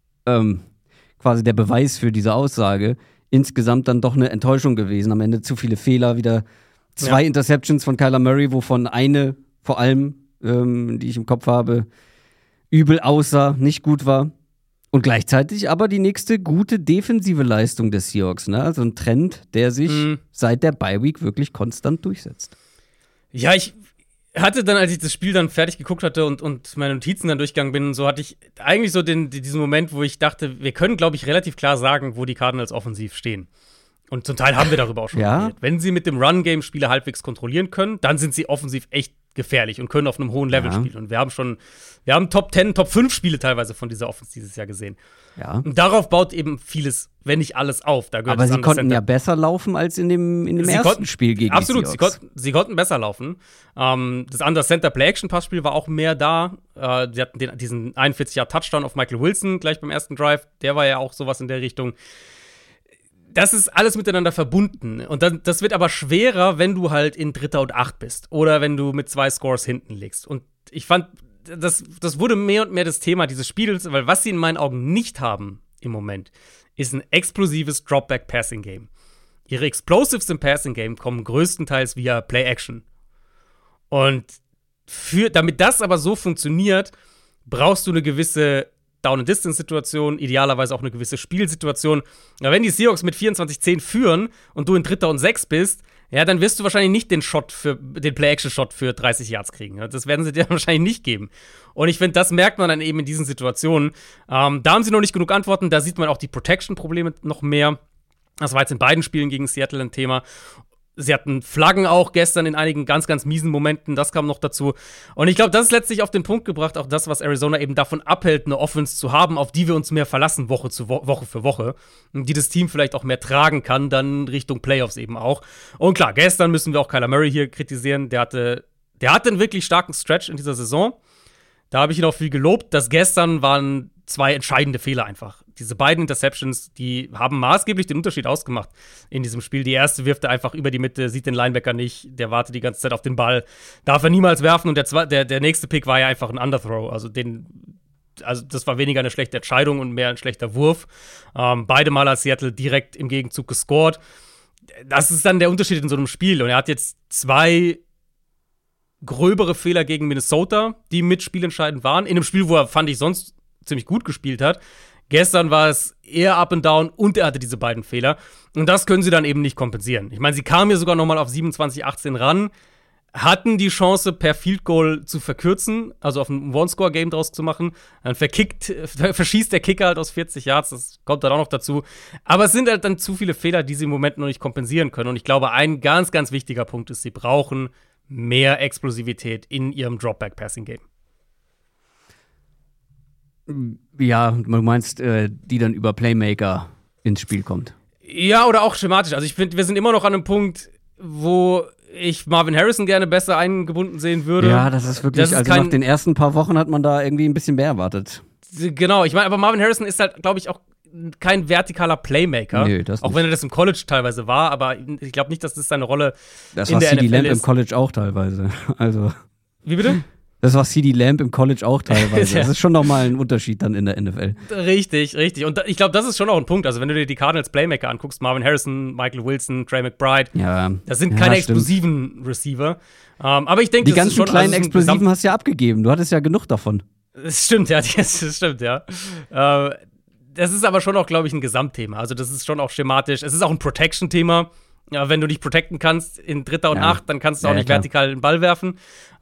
Speaker 2: quasi der Beweis für diese Aussage. Insgesamt dann doch eine Enttäuschung gewesen. Am Ende zu viele Fehler, wieder 2 Interceptions von Kyler Murray, wovon eine vor allem, die ich im Kopf habe, übel aussah, nicht gut war. Und gleichzeitig aber die nächste gute defensive Leistung des Seahawks, ne? Also ein Trend, der sich seit der Bye-Week wirklich konstant durchsetzt.
Speaker 3: Ja, ich hatte dann, als ich das Spiel dann fertig geguckt hatte und meine Notizen dann durchgegangen bin, so hatte ich eigentlich so diesen Moment, wo ich dachte, wir können, glaube ich, relativ klar sagen, wo die Cardinals offensiv stehen. Und zum Teil haben wir darüber auch schon geredet. Wenn sie mit dem Run-Game Spiele halbwegs kontrollieren können, dann sind sie offensiv echt gefährlich und können auf einem hohen Level spielen. Und wir haben Top 10, Top 5 Spiele teilweise von dieser Offense dieses Jahr gesehen.
Speaker 2: Ja.
Speaker 3: Und darauf baut eben vieles, wenn nicht alles auf. Da
Speaker 2: aber sie konnten ja besser laufen als in dem ersten Spiel gegen die Seahawks.
Speaker 3: Absolut, sie konnten besser laufen. Das andere Center-Play-Action-Passspiel war auch mehr da. Sie hatten diesen 41-Yard-Touchdown auf Michael Wilson gleich beim ersten Drive. Der war ja auch sowas in der Richtung. Das ist alles miteinander verbunden. Und das wird aber schwerer, wenn du halt in 3. und 8 bist. Oder wenn du mit 2 Scores hinten liegst. Und ich fand, das wurde mehr und mehr das Thema dieses Spiels, weil was sie in meinen Augen nicht haben im Moment, ist ein explosives Dropback-Passing-Game. Ihre Explosives im Passing-Game kommen größtenteils via Play-Action. Und damit das aber so funktioniert, brauchst du eine gewisse Down-and-Distance-Situation, idealerweise auch eine gewisse Spielsituation. Aber wenn die Seahawks mit 24-10 führen und du in 3. und 6 bist, ja, dann wirst du wahrscheinlich nicht den Play-Action-Shot für 30 Yards kriegen. Das werden sie dir wahrscheinlich nicht geben. Und ich finde, das merkt man dann eben in diesen Situationen. Da haben sie noch nicht genug Antworten. Da sieht man auch die Protection-Probleme noch mehr. Das war jetzt in beiden Spielen gegen Seattle ein Thema. Sie hatten Flaggen auch gestern in einigen ganz, ganz miesen Momenten. Das kam noch dazu. Und ich glaube, das ist letztlich auf den Punkt gebracht, auch das, was Arizona eben davon abhält, eine Offense zu haben, auf die wir uns mehr verlassen, Woche für Woche. Und die das Team vielleicht auch mehr tragen kann, dann Richtung Playoffs eben auch. Und klar, gestern müssen wir auch Kyler Murray hier kritisieren. Der hatte einen wirklich starken Stretch in dieser Saison. Da habe ich ihn auch viel gelobt. Das gestern waren 2 entscheidende Fehler einfach. Diese beiden Interceptions, die haben maßgeblich den Unterschied ausgemacht in diesem Spiel. Die erste wirft er einfach über die Mitte, sieht den Linebacker nicht, der wartet die ganze Zeit auf den Ball, darf er niemals werfen. Und der nächste Pick war ja einfach ein Underthrow. Also das war weniger eine schlechte Entscheidung und mehr ein schlechter Wurf. Beide Mal hat Seattle direkt im Gegenzug gescored. Das ist dann der Unterschied in so einem Spiel. Und er hat jetzt 2 gröbere Fehler gegen Minnesota, die mit spielentscheidend waren. In einem Spiel, wo er, fand ich, sonst ziemlich gut gespielt hat. Gestern war es eher up and down und er hatte diese beiden Fehler. Und das können sie dann eben nicht kompensieren. Ich meine, sie kamen hier sogar noch mal auf 27-18 ran, hatten die Chance, per Field Goal zu verkürzen, also auf ein One-Score-Game draus zu machen. Dann verschießt der Kicker halt aus 40 Yards, das kommt dann auch noch dazu. Aber es sind halt dann zu viele Fehler, die sie im Moment noch nicht kompensieren können. Und ich glaube, ein ganz, ganz wichtiger Punkt ist, sie brauchen mehr Explosivität in ihrem Dropback-Passing-Game.
Speaker 2: Ja, du meinst, die dann über Playmaker ins Spiel kommt.
Speaker 3: Ja, oder auch schematisch. Also ich finde, wir sind immer noch an einem Punkt, wo ich Marvin Harrison gerne besser eingebunden sehen würde.
Speaker 2: Ja, das ist wirklich, nach den ersten paar Wochen hat man da irgendwie ein bisschen mehr erwartet.
Speaker 3: Genau, ich meine, aber Marvin Harrison ist halt, glaube ich, auch kein vertikaler Playmaker.
Speaker 2: Nee, das nicht.
Speaker 3: Auch wenn er das im College teilweise war, aber ich glaube nicht, dass das seine Rolle
Speaker 2: das
Speaker 3: in der NFL ist.
Speaker 2: Das war CeeDee Lamb im College auch teilweise. Also.
Speaker 3: Wie bitte?
Speaker 2: Das war CeeDee Lamb im College auch teilweise. Das ist schon nochmal ein Unterschied dann in der NFL.
Speaker 3: Richtig. Und ich glaube, das ist schon auch ein Punkt. Also, wenn du dir die Cardinals Playmaker anguckst, Marvin Harrison, Michael Wilson, Trey McBride, das sind keine explosiven Receiver. Aber ich denke,
Speaker 2: die ganzen kleinen Explosiven hast du ja abgegeben. Du hattest ja genug davon.
Speaker 3: Das stimmt, ja. Das ist aber schon auch, glaube ich, ein Gesamtthema. Also, das ist schon auch schematisch. Es ist auch ein Protection-Thema. Ja, wenn du dich protecten kannst in 3. und 8, dann kannst du auch nicht vertikal den Ball werfen.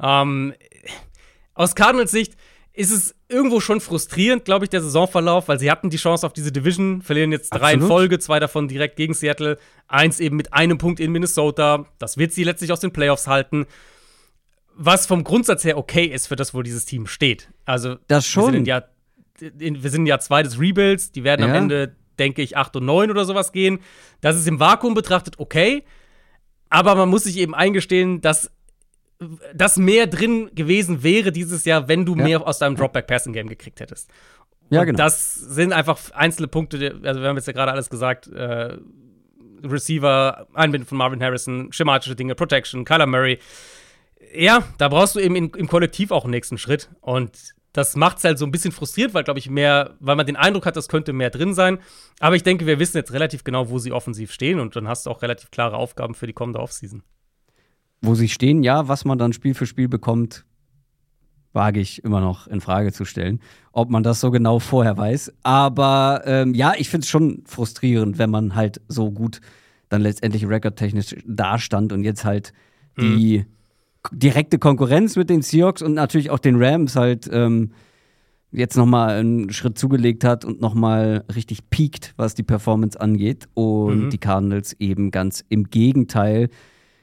Speaker 3: Aus Cardinals Sicht ist es irgendwo schon frustrierend, glaube ich, der Saisonverlauf, weil sie hatten die Chance auf diese Division, verlieren jetzt 3 in Folge, 2 davon direkt gegen Seattle, 1 eben mit einem Punkt in Minnesota. Das wird sie letztlich aus den Playoffs halten. Was vom Grundsatz her okay ist für das, wo dieses Team steht. Also,
Speaker 2: das schon.
Speaker 3: Wir sind in Jahr 2 des Rebuilds, die werden am Ende, denke ich, 8 und 9 oder sowas gehen. Das ist im Vakuum betrachtet okay, aber man muss sich eben eingestehen, dass das mehr drin gewesen wäre dieses Jahr, wenn du mehr aus deinem Dropback-Passing-Game gekriegt hättest.
Speaker 2: Ja,
Speaker 3: und
Speaker 2: genau.
Speaker 3: Das sind einfach einzelne Punkte, also wir haben jetzt ja gerade alles gesagt, Receiver, Einbinden von Marvin Harrison, schematische Dinge, Protection, Kyler Murray. Ja, da brauchst du eben im Kollektiv auch einen nächsten Schritt. Und das macht es halt so ein bisschen frustriert, weil, glaube ich, weil man den Eindruck hat, das könnte mehr drin sein. Aber ich denke, wir wissen jetzt relativ genau, wo sie offensiv stehen. Und dann hast du auch relativ klare Aufgaben für die kommende Offseason.
Speaker 2: Wo sie stehen, ja, was man dann Spiel für Spiel bekommt, wage ich immer noch in Frage zu stellen, ob man das so genau vorher weiß. Aber ich finde es schon frustrierend, wenn man halt so gut dann letztendlich rekordtechnisch dastand und jetzt halt die direkte Konkurrenz mit den Seahawks und natürlich auch den Rams halt jetzt nochmal einen Schritt zugelegt hat und nochmal richtig peakt, was die Performance angeht. Und die Cardinals eben ganz im Gegenteil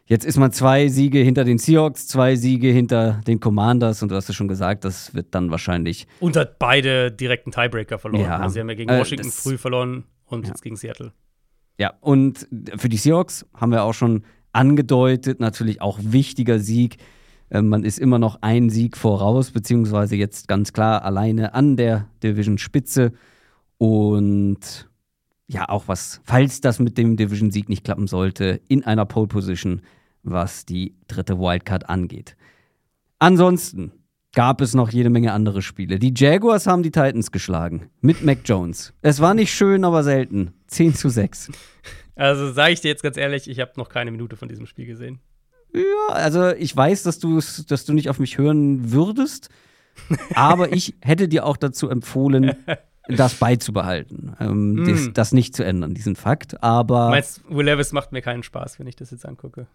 Speaker 2: Jetzt ist man 2 Siege hinter den Seahawks, 2 Siege hinter den Commanders und du hast ja schon gesagt, das wird dann wahrscheinlich.
Speaker 3: Und hat beide direkten Tiebreaker verloren.
Speaker 2: Ja.
Speaker 3: Also sie haben ja gegen Washington früh verloren und jetzt gegen Seattle.
Speaker 2: Ja, und für die Seahawks haben wir auch schon angedeutet, natürlich auch wichtiger Sieg. Man ist immer noch einen Sieg voraus, beziehungsweise jetzt ganz klar alleine an der Division-Spitze. Und ja, auch falls das mit dem Division-Sieg nicht klappen sollte, in einer Pole-Position, was die 3. Wildcard angeht. Ansonsten gab es noch jede Menge andere Spiele. Die Jaguars haben die Titans geschlagen mit Mac Jones. Es war nicht schön, aber selten. 10-6.
Speaker 3: Also sage ich dir jetzt ganz ehrlich, ich habe noch keine Minute von diesem Spiel gesehen.
Speaker 2: Ja, also ich weiß, dass du nicht auf mich hören würdest, aber ich hätte dir auch dazu empfohlen, das beizubehalten, das nicht zu ändern, diesen Fakt. Aber
Speaker 3: meinst Will Levis macht mir keinen Spaß, wenn ich das jetzt angucke?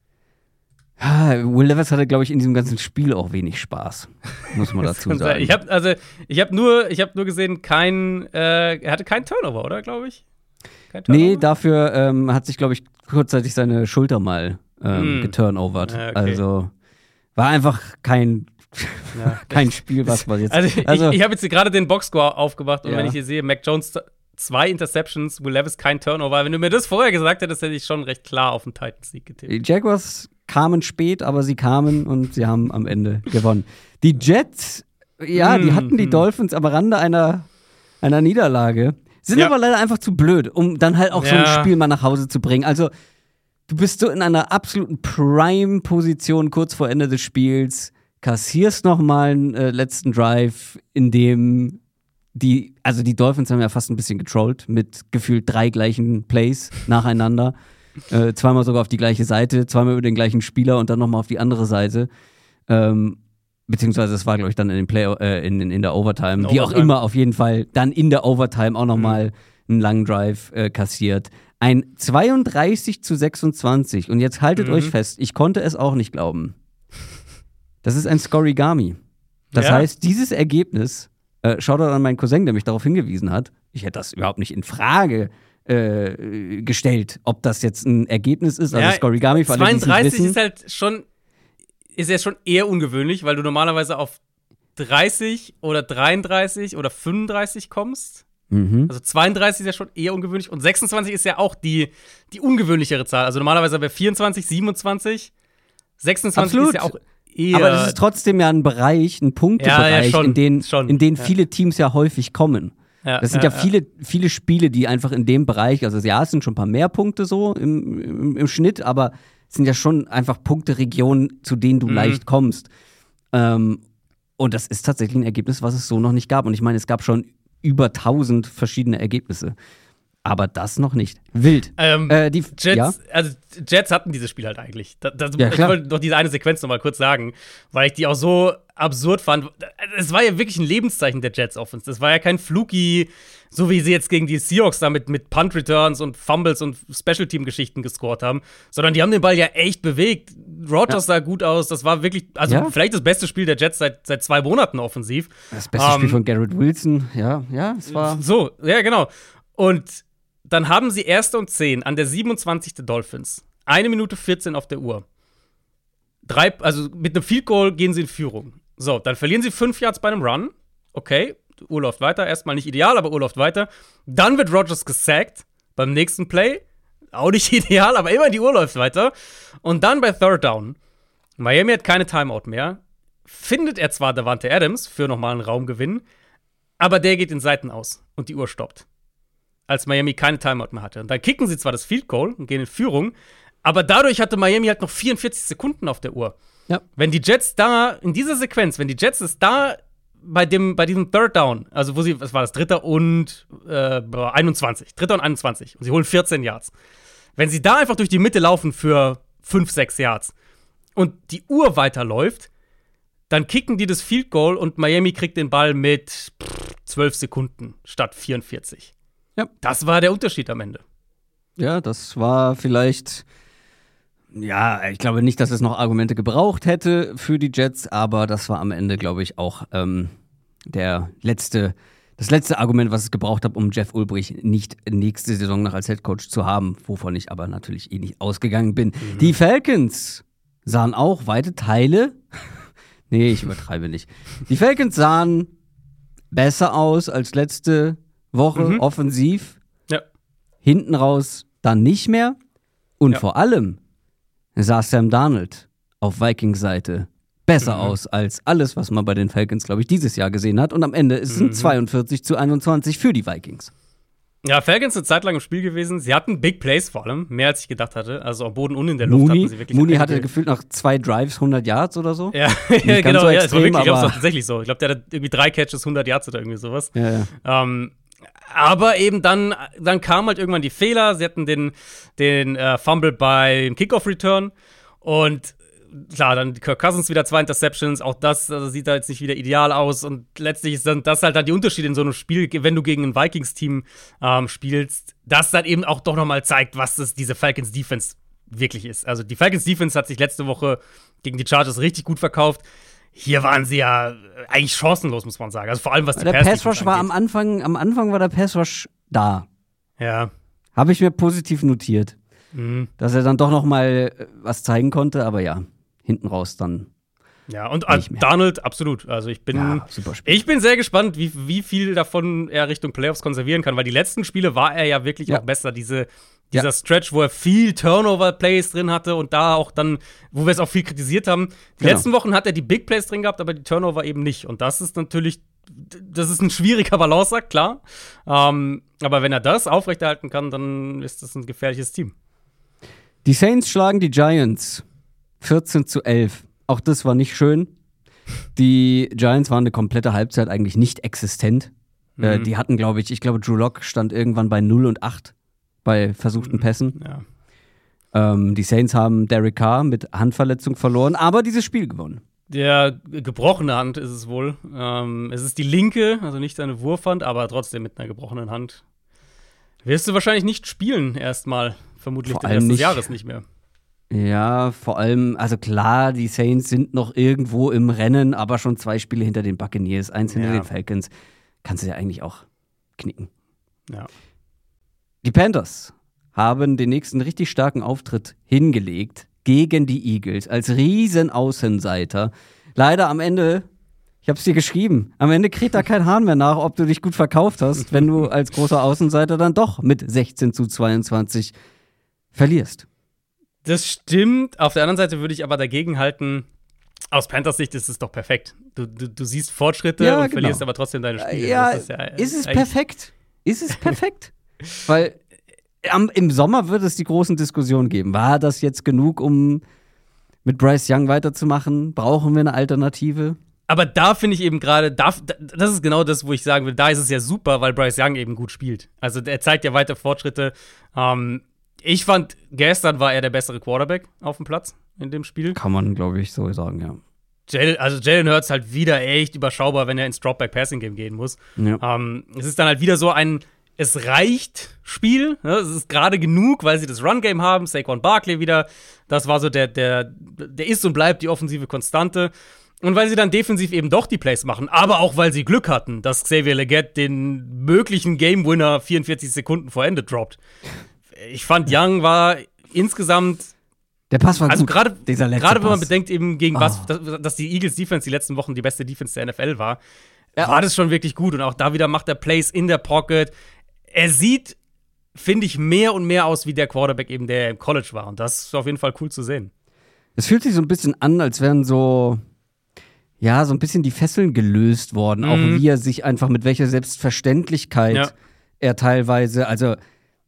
Speaker 2: Will Levis hatte, glaube ich, in diesem ganzen Spiel auch wenig Spaß, muss man dazu sagen.
Speaker 3: Ich habe nur gesehen, er hatte keinen Turnover, oder, glaube ich?
Speaker 2: Nee, dafür hat sich, glaube ich, kurzzeitig seine Schulter mal geturnovert. Ja, okay. Also war einfach kein Spiel, was man jetzt.
Speaker 3: Also ich habe jetzt gerade den Boxscore aufgemacht und wenn ich hier sehe, Mac Jones 2 Interceptions, Will Levis kein Turnover. Wenn du mir das vorher gesagt hättest, hätte ich schon recht klar auf den Titans-Sieg getippt.
Speaker 2: Die Jaguars kamen spät, aber sie kamen und sie haben am Ende gewonnen. Die Jets, die hatten die Dolphins am Rande einer Niederlage. Sind aber leider einfach zu blöd, um dann halt auch so ein Spiel mal nach Hause zu bringen. Also, du bist so in einer absoluten Prime-Position kurz vor Ende des Spiels, kassierst noch mal einen letzten Drive, in dem die Dolphins haben ja fast ein bisschen getrollt mit gefühlt 3 gleichen Plays nacheinander. Zweimal sogar auf die gleiche Seite, zweimal über den gleichen Spieler und dann nochmal auf die andere Seite. Beziehungsweise es war, glaube ich, dann in den in der Overtime. Wie auch immer, auf jeden Fall dann in der Overtime auch nochmal einen langen Drive kassiert. Ein 32-26. Und jetzt haltet euch fest, ich konnte es auch nicht glauben. Das ist ein Scorigami. Das heißt, dieses Ergebnis, Shoutout an meinen Cousin, der mich darauf hingewiesen hat, ich hätte das überhaupt nicht in Frage gestellt, ob das jetzt ein Ergebnis ist, also Scorigami für alle, die es nicht wissen.
Speaker 3: 32 ist ja schon eher ungewöhnlich, weil du normalerweise auf 30 oder 33 oder 35 kommst. Also 32 ist ja schon eher ungewöhnlich und 26 ist ja auch die ungewöhnlichere Zahl. Also normalerweise wäre 24, 27, 26
Speaker 2: Absolut.
Speaker 3: Ist ja auch eher.
Speaker 2: Aber das ist trotzdem ja ein Bereich, ein Punktebereich, in den viele Teams ja häufig kommen. Das sind viele Spiele, die einfach in dem Bereich, also es sind schon ein paar mehr Punkte so im Schnitt, aber es sind ja schon einfach Punkteregionen, zu denen du leicht kommst. Und das ist tatsächlich ein Ergebnis, was es so noch nicht gab. Und ich meine, es gab schon über 1000 verschiedene Ergebnisse. Aber das noch nicht. Wild.
Speaker 3: Jets hatten dieses Spiel halt eigentlich. Ich wollte doch diese eine Sequenz noch mal kurz sagen, weil ich die auch so absurd fand. Es war ja wirklich ein Lebenszeichen der Jets-Offense. Das war ja kein Fluky, so wie sie jetzt gegen die Seahawks damit mit Punt-Returns und Fumbles und Special-Team-Geschichten gescored haben, sondern die haben den Ball ja echt bewegt. Rodgers sah gut aus. Das war wirklich, vielleicht das beste Spiel der Jets seit 2 Monaten offensiv.
Speaker 2: Das beste Spiel von Garrett Wilson. Es war
Speaker 3: so, genau. Und dann haben sie 1. und 10 an der 27 der Dolphins. 1 Minute 14 auf der Uhr. Mit einem Field Goal gehen sie in Führung. So, dann verlieren sie 5 Yards bei einem Run. Okay, Uhr läuft weiter. Erstmal nicht ideal, aber Uhr läuft weiter. Dann wird Rodgers gesackt beim nächsten Play. Auch nicht ideal, aber immerhin die Uhr läuft weiter. Und dann bei Third Down. Miami hat keine Timeout mehr. Findet er zwar Davante Adams für nochmal einen Raumgewinn, aber der geht in Seiten aus und die Uhr stoppt. Als Miami keine Timeout mehr hatte. Und dann kicken sie zwar das Field Goal und gehen in Führung, aber dadurch hatte Miami halt noch 44 Sekunden auf der Uhr. Ja. Wenn die Jets da, in dieser Sequenz, wenn die Jets es da bei diesem Third Down, also was war das, 3. und 21, 3. und 21, und sie holen 14 Yards. Wenn sie da einfach durch die Mitte laufen für 5, 6 Yards und die Uhr weiterläuft, dann kicken die das Field Goal und Miami kriegt den Ball mit 12 Sekunden statt 44. Ja. Das war der Unterschied am Ende.
Speaker 2: Ja, das war vielleicht, ich glaube nicht, dass es noch Argumente gebraucht hätte für die Jets, aber das war am Ende, glaube ich, auch der letzte das letzte Argument, was es gebraucht hat, um Jeff Ulbrich nicht nächste Saison noch als Headcoach zu haben, wovon ich aber natürlich nicht ausgegangen bin. Die Falcons sahen auch weite Teile. Nee, ich übertreibe nicht. Die Falcons sahen besser aus als letzte Woche, offensiv.
Speaker 3: Ja.
Speaker 2: Hinten raus dann nicht mehr. Und vor allem sah Sam Darnold auf Vikings Seite besser aus als alles, was man bei den Falcons, glaube ich, dieses Jahr gesehen hat. Und am Ende ist es ein 42-21 für die Vikings.
Speaker 3: Ja, Falcons eine Zeit lang im Spiel gewesen. Sie hatten Big Plays vor allem, mehr als ich gedacht hatte. Also am Boden und in der Luft hatten sie wirklich.
Speaker 2: Mooney hatte gefühlt nach 2 Drives 100 Yards oder so.
Speaker 3: Ja, ja genau,
Speaker 2: so
Speaker 3: ja, es war wirklich, ich glaube, es war
Speaker 2: aber
Speaker 3: tatsächlich so. Ich glaube, der hat irgendwie 3 Catches, 100 Yards oder irgendwie sowas.
Speaker 2: Ja.
Speaker 3: Aber eben dann kamen halt irgendwann die Fehler. Sie hatten den Fumble beim Kickoff-Return und klar, dann Kirk Cousins wieder 2 Interceptions, auch das sieht da jetzt nicht wieder ideal aus und letztlich ist dann das halt dann die Unterschiede in so einem Spiel, wenn du gegen ein Vikings-Team spielst, das dann eben auch doch nochmal zeigt, was diese Falcons-Defense wirklich ist. Also die Falcons-Defense hat sich letzte Woche gegen die Chargers richtig gut verkauft. Hier waren sie ja eigentlich chancenlos, muss man sagen. Also vor allem, was die
Speaker 2: Pass-Rush war am Anfang war der Pass-Rush da.
Speaker 3: Ja.
Speaker 2: Habe ich mir positiv notiert. Dass er dann doch noch mal was zeigen konnte, aber ja, hinten raus dann.
Speaker 3: Ja, und Darnold, absolut. Also ich bin sehr gespannt, wie viel davon er Richtung Playoffs konservieren kann, weil die letzten Spiele war er ja wirklich auch besser. Dieser Stretch, wo er viel Turnover-Plays drin hatte und da auch dann, wo wir es auch viel kritisiert haben. Die letzten Wochen hat er die Big Plays drin gehabt, aber die Turnover eben nicht. Und das ist natürlich, das ist ein schwieriger Balanceakt, klar. Aber wenn er das aufrechterhalten kann, dann ist das ein gefährliches Team.
Speaker 2: Die Saints schlagen die Giants 14-11. Auch das war nicht schön. Die Giants waren eine komplette Halbzeit eigentlich nicht existent. Die hatten, glaube ich Drew Lock stand irgendwann bei 0-8 bei versuchten Pässen.
Speaker 3: Ja.
Speaker 2: Die Saints haben Derek Carr mit Handverletzung verloren, aber dieses Spiel gewonnen.
Speaker 3: Der gebrochene Hand ist es wohl. Es ist die linke, also nicht seine Wurfhand, aber trotzdem mit einer gebrochenen Hand. Wirst du wahrscheinlich nicht spielen erstmal. Vermutlich den Rest des Jahres nicht mehr.
Speaker 2: Ja, vor allem, also klar, die Saints sind noch irgendwo im Rennen, aber schon 2 Spiele hinter den Buccaneers, 1 hinter den Falcons. Kannst du ja eigentlich auch knicken.
Speaker 3: Ja.
Speaker 2: Die Panthers haben den nächsten richtig starken Auftritt hingelegt gegen die Eagles als riesen Außenseiter. Leider am Ende, ich hab's dir geschrieben, am Ende kriegt da kein Hahn mehr nach, ob du dich gut verkauft hast, wenn du als großer Außenseiter dann doch mit 16-22 verlierst.
Speaker 3: Das stimmt. Auf der anderen Seite würde ich aber dagegen halten, aus Panthers Sicht ist es doch perfekt. Du siehst Fortschritte und verlierst aber trotzdem deine Spiele.
Speaker 2: Ja, ist es perfekt? Ist es perfekt? Weil im Sommer wird es die großen Diskussionen geben. War das jetzt genug, um mit Bryce Young weiterzumachen? Brauchen wir eine Alternative?
Speaker 3: Aber da finde ich eben gerade, das ist genau das, wo ich sagen will, da ist es ja super, weil Bryce Young eben gut spielt. Also er zeigt ja weiter Fortschritte. Ich fand, gestern war er der bessere Quarterback auf dem Platz in dem Spiel.
Speaker 2: Kann man, glaube ich, so sagen, ja.
Speaker 3: Jalen Hurts halt wieder echt überschaubar, wenn er ins Dropback-Passing-Game gehen muss.
Speaker 2: Ja.
Speaker 3: Es ist dann halt wieder so ein es reicht Spiel. Ne? Es ist gerade genug, weil sie das Run-Game haben. Saquon Barkley wieder. Das war so der ist und bleibt die offensive Konstante. Und weil sie dann defensiv eben doch die Plays machen, aber auch weil sie Glück hatten, dass Xavier Legette den möglichen Game-Winner 44 Sekunden vor Ende droppt. Ich fand, Young war insgesamt.
Speaker 2: Der Pass war gut.
Speaker 3: Gerade wenn man bedenkt, eben gegen dass die Eagles-Defense die letzten Wochen die beste Defense der NFL war, war das schon wirklich gut. Und auch da wieder macht er Plays in der Pocket. Er sieht, finde ich, mehr und mehr aus wie der Quarterback eben, der im College war. Und das ist auf jeden Fall cool zu sehen.
Speaker 2: Es fühlt sich so ein bisschen an, als wären so ein bisschen die Fesseln gelöst worden. Auch wie er sich einfach, mit welcher Selbstverständlichkeit er teilweise, also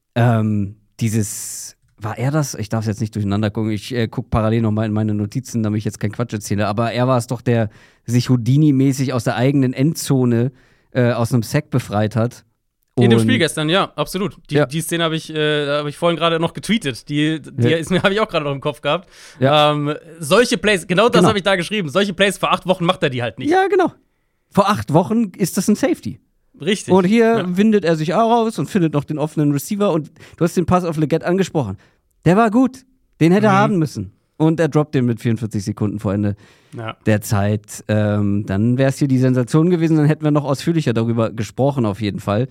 Speaker 2: war er das? Ich darf es jetzt nicht durcheinander gucken. Ich gucke parallel nochmal in meine Notizen, damit ich jetzt keinen Quatsch erzähle. Aber er war es doch, der sich Houdini-mäßig aus der eigenen Endzone aus einem Sack befreit hat.
Speaker 3: In dem Spiel gestern, ja, absolut. Die Szene habe ich vorhin gerade noch getweetet. Die habe ich auch gerade noch im Kopf gehabt. Ja. Solche Plays, genau das habe ich da geschrieben. Solche Plays vor 8 Wochen macht er die halt nicht.
Speaker 2: Ja, genau. Vor 8 Wochen ist das ein Safety.
Speaker 3: Richtig.
Speaker 2: Und hier windet er sich auch raus und findet noch den offenen Receiver. Und du hast den Pass auf Legette angesprochen. Der war gut. Den hätte er haben müssen. und er droppt den mit 44 Sekunden vor Ende der Zeit. Dann wäre es hier die Sensation gewesen, dann hätten wir noch ausführlicher darüber gesprochen auf jeden Fall.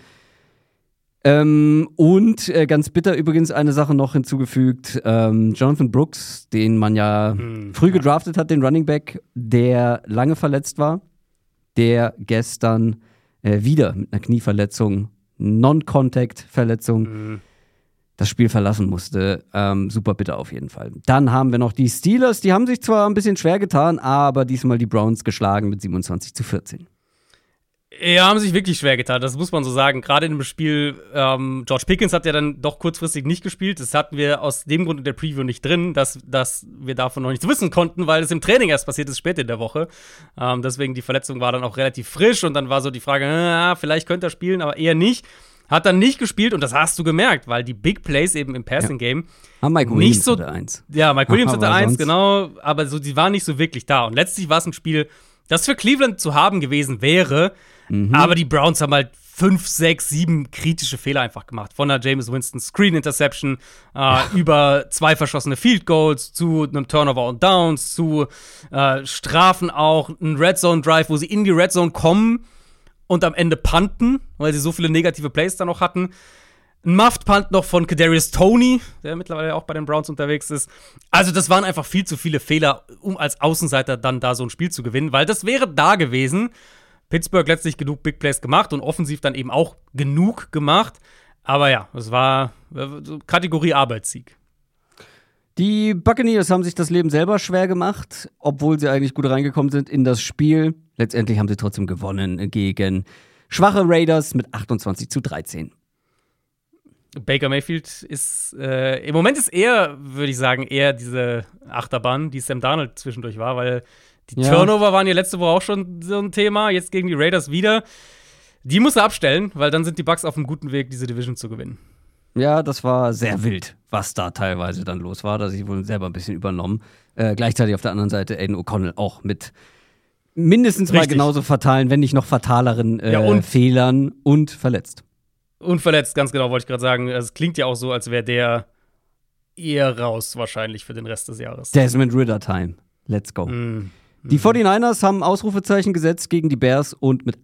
Speaker 2: Und ganz bitter übrigens eine Sache noch hinzugefügt, Jonathan Brooks, den man ja früh gedraftet hat, den Running Back, der lange verletzt war, der gestern wieder mit einer Knieverletzung, Non-Contact-Verletzung, das Spiel verlassen musste. Super bitter auf jeden Fall. Dann haben wir noch die Steelers, die haben sich zwar ein bisschen schwer getan, aber diesmal die Browns geschlagen mit 27-14.
Speaker 3: Ja, haben sich wirklich schwer getan, das muss man so sagen. Gerade in dem Spiel, George Pickens hat ja dann doch kurzfristig nicht gespielt. Das hatten wir aus dem Grund in der Preview nicht drin, dass wir davon noch nichts wissen konnten, weil es im Training erst passiert ist, später in der Woche. Deswegen, die Verletzung war dann auch relativ frisch und dann war so die Frage, vielleicht könnte er spielen, aber eher nicht. Hat dann nicht gespielt und das hast du gemerkt, weil die Big Plays eben im Passing-Game
Speaker 2: Mike Williams hatte 1.
Speaker 3: Ja, Mike Williams hatte 1, genau, aber so, die waren nicht so wirklich da. Und letztlich war es ein Spiel, das für Cleveland zu haben gewesen wäre, aber die Browns haben halt 5, 6, 7 kritische Fehler einfach gemacht. Von der Jameis Winston Screen Interception über 2 verschossene Field Goals zu einem Turnover und Downs, zu Strafen auch, ein Red Zone Drive, wo sie in die Red Zone kommen und am Ende punten, weil sie so viele negative Plays da noch hatten. Ein Muffed-Punt noch von Kadarius Toney, der mittlerweile auch bei den Browns unterwegs ist. Also das waren einfach viel zu viele Fehler, um als Außenseiter dann da so ein Spiel zu gewinnen, weil das wäre da gewesen. Pittsburgh letztlich genug Big Plays gemacht und offensiv dann eben auch genug gemacht. Aber ja, es war Kategorie Arbeitssieg.
Speaker 2: Die Buccaneers haben sich das Leben selber schwer gemacht, obwohl sie eigentlich gut reingekommen sind in das Spiel. Letztendlich haben sie trotzdem gewonnen gegen schwache Raiders mit 28-13.
Speaker 3: Baker Mayfield ist im Moment ist würde ich sagen, eher diese Achterbahn, die Sam Darnold zwischendurch war, weil die Turnover waren ja letzte Woche auch schon so ein Thema, jetzt gegen die Raiders wieder. Die muss er abstellen, weil dann sind die Bucks auf einem guten Weg, diese Division zu gewinnen.
Speaker 2: Ja, das war sehr wild, was da teilweise dann los war. Da hat sich wohl selber ein bisschen übernommen. Gleichzeitig auf der anderen Seite Aiden O'Connell auch mit mindestens mal genauso fatalen, wenn nicht noch fataleren Fehlern und verletzt.
Speaker 3: Und verletzt, ganz genau, wollte ich gerade sagen. Es klingt ja auch so, als wäre der eher raus wahrscheinlich für den Rest des Jahres.
Speaker 2: Desmond Ridder Time. Let's go. Die 49ers haben Ausrufezeichen gesetzt gegen die Bears und mit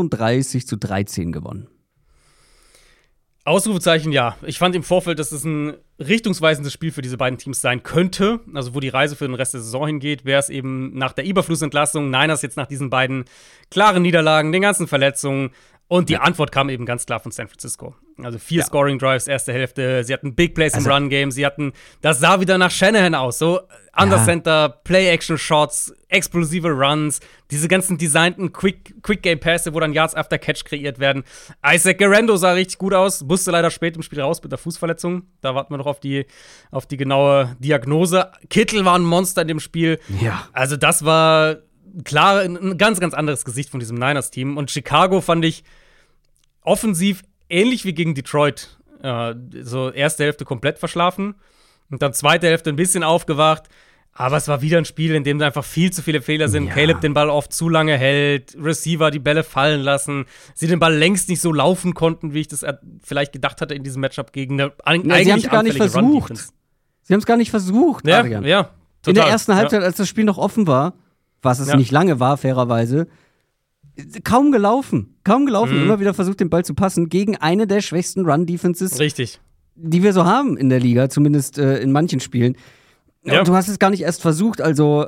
Speaker 2: 38-13 gewonnen.
Speaker 3: Ausrufezeichen, ja. Ich fand im Vorfeld, dass es ein richtungsweisendes Spiel für diese beiden Teams sein könnte. Also wo die Reise für den Rest der Saison hingeht, wäre es eben nach der Überflussentlassung, Niners jetzt nach diesen beiden klaren Niederlagen, den ganzen Verletzungen. Und die Antwort kam eben ganz klar von San Francisco. Also 4 Scoring Drives, erste Hälfte. Sie hatten Big Plays im Run-Game. Das sah wieder nach Shanahan aus. So Under Center, Play-Action-Shots, explosive Runs, diese ganzen designten Quick-Game-Pässe, wo dann Yards after Catch kreiert werden. Isaac Guerrero sah richtig gut aus, musste leider spät im Spiel raus mit der Fußverletzung. Da warten wir noch auf die genaue Diagnose. Kittle war ein Monster in dem Spiel. Ja. Also das war klar ein ganz, ganz anderes Gesicht von diesem Niners-Team. Und Chicago fand ich offensiv ähnlich wie gegen Detroit. So erste Hälfte komplett verschlafen und dann zweite Hälfte ein bisschen aufgewacht. Aber es war wieder ein Spiel, in dem einfach viel zu viele Fehler sind. Ja. Caleb den Ball oft zu lange hält, Receiver die Bälle fallen lassen, sie den Ball längst nicht so laufen konnten, wie ich das vielleicht gedacht hatte in diesem Matchup gegen eine eigentlich
Speaker 2: sie haben es gar nicht versucht. Sie haben es gar nicht versucht, Adrian.
Speaker 3: Ja, total.
Speaker 2: In der ersten Halbzeit, als das Spiel noch offen war, was es nicht lange war, fairerweise, kaum gelaufen. Immer wieder versucht, den Ball zu passen gegen eine der schwächsten Run-Defenses,
Speaker 3: richtig,
Speaker 2: die wir so haben in der Liga, zumindest in manchen Spielen. Ja. Du hast es gar nicht erst versucht, also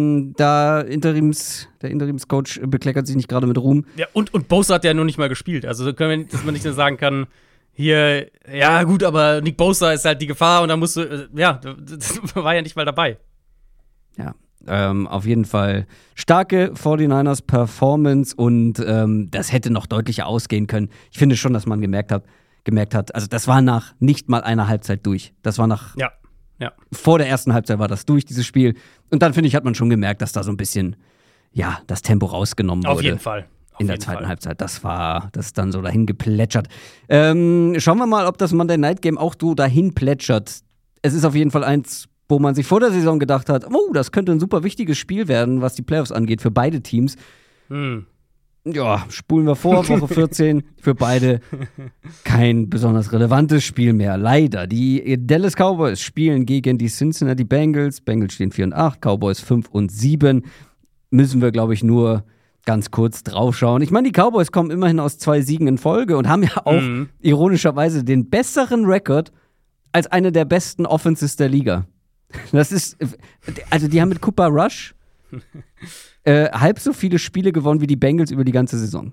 Speaker 2: der Interimscoach bekleckert sich nicht gerade mit Ruhm.
Speaker 3: Ja, und Bosa hat ja noch nicht mal gespielt. Also können wir, dass man nicht nur sagen kann, hier, ja gut, aber Nick Bosa ist halt die Gefahr und da musst du, das war ja nicht mal dabei.
Speaker 2: Ja, auf jeden Fall starke 49ers Performance und das hätte noch deutlicher ausgehen können. Ich finde schon, dass man gemerkt hat, also das war nach nicht mal einer Halbzeit durch. Das war nach vor der ersten Halbzeit war das durch, dieses Spiel. Und dann, finde ich, hat man schon gemerkt, dass da so ein bisschen, das Tempo rausgenommen wurde.
Speaker 3: Auf jeden Fall.
Speaker 2: In der zweiten Halbzeit. Das ist dann so dahin geplätschert. Schauen wir mal, ob das Monday Night Game auch so dahin plätschert. Es ist auf jeden Fall eins, wo man sich vor der Saison gedacht hat, das könnte ein super wichtiges Spiel werden, was die Playoffs angeht, für beide Teams. Ja, spulen wir vor, Woche 14, für beide kein besonders relevantes Spiel mehr, leider. Die Dallas Cowboys spielen gegen die Cincinnati Bengals. Bengals stehen 4-8, Cowboys 5-7. Müssen wir, glaube ich, nur ganz kurz draufschauen. Ich meine, die Cowboys kommen immerhin aus 2 Siegen in Folge und haben ja auch ironischerweise den besseren Rekord als eine der besten Offenses der Liga. Das ist, also die haben mit Cooper Rush halb so viele Spiele gewonnen wie die Bengals über die ganze Saison.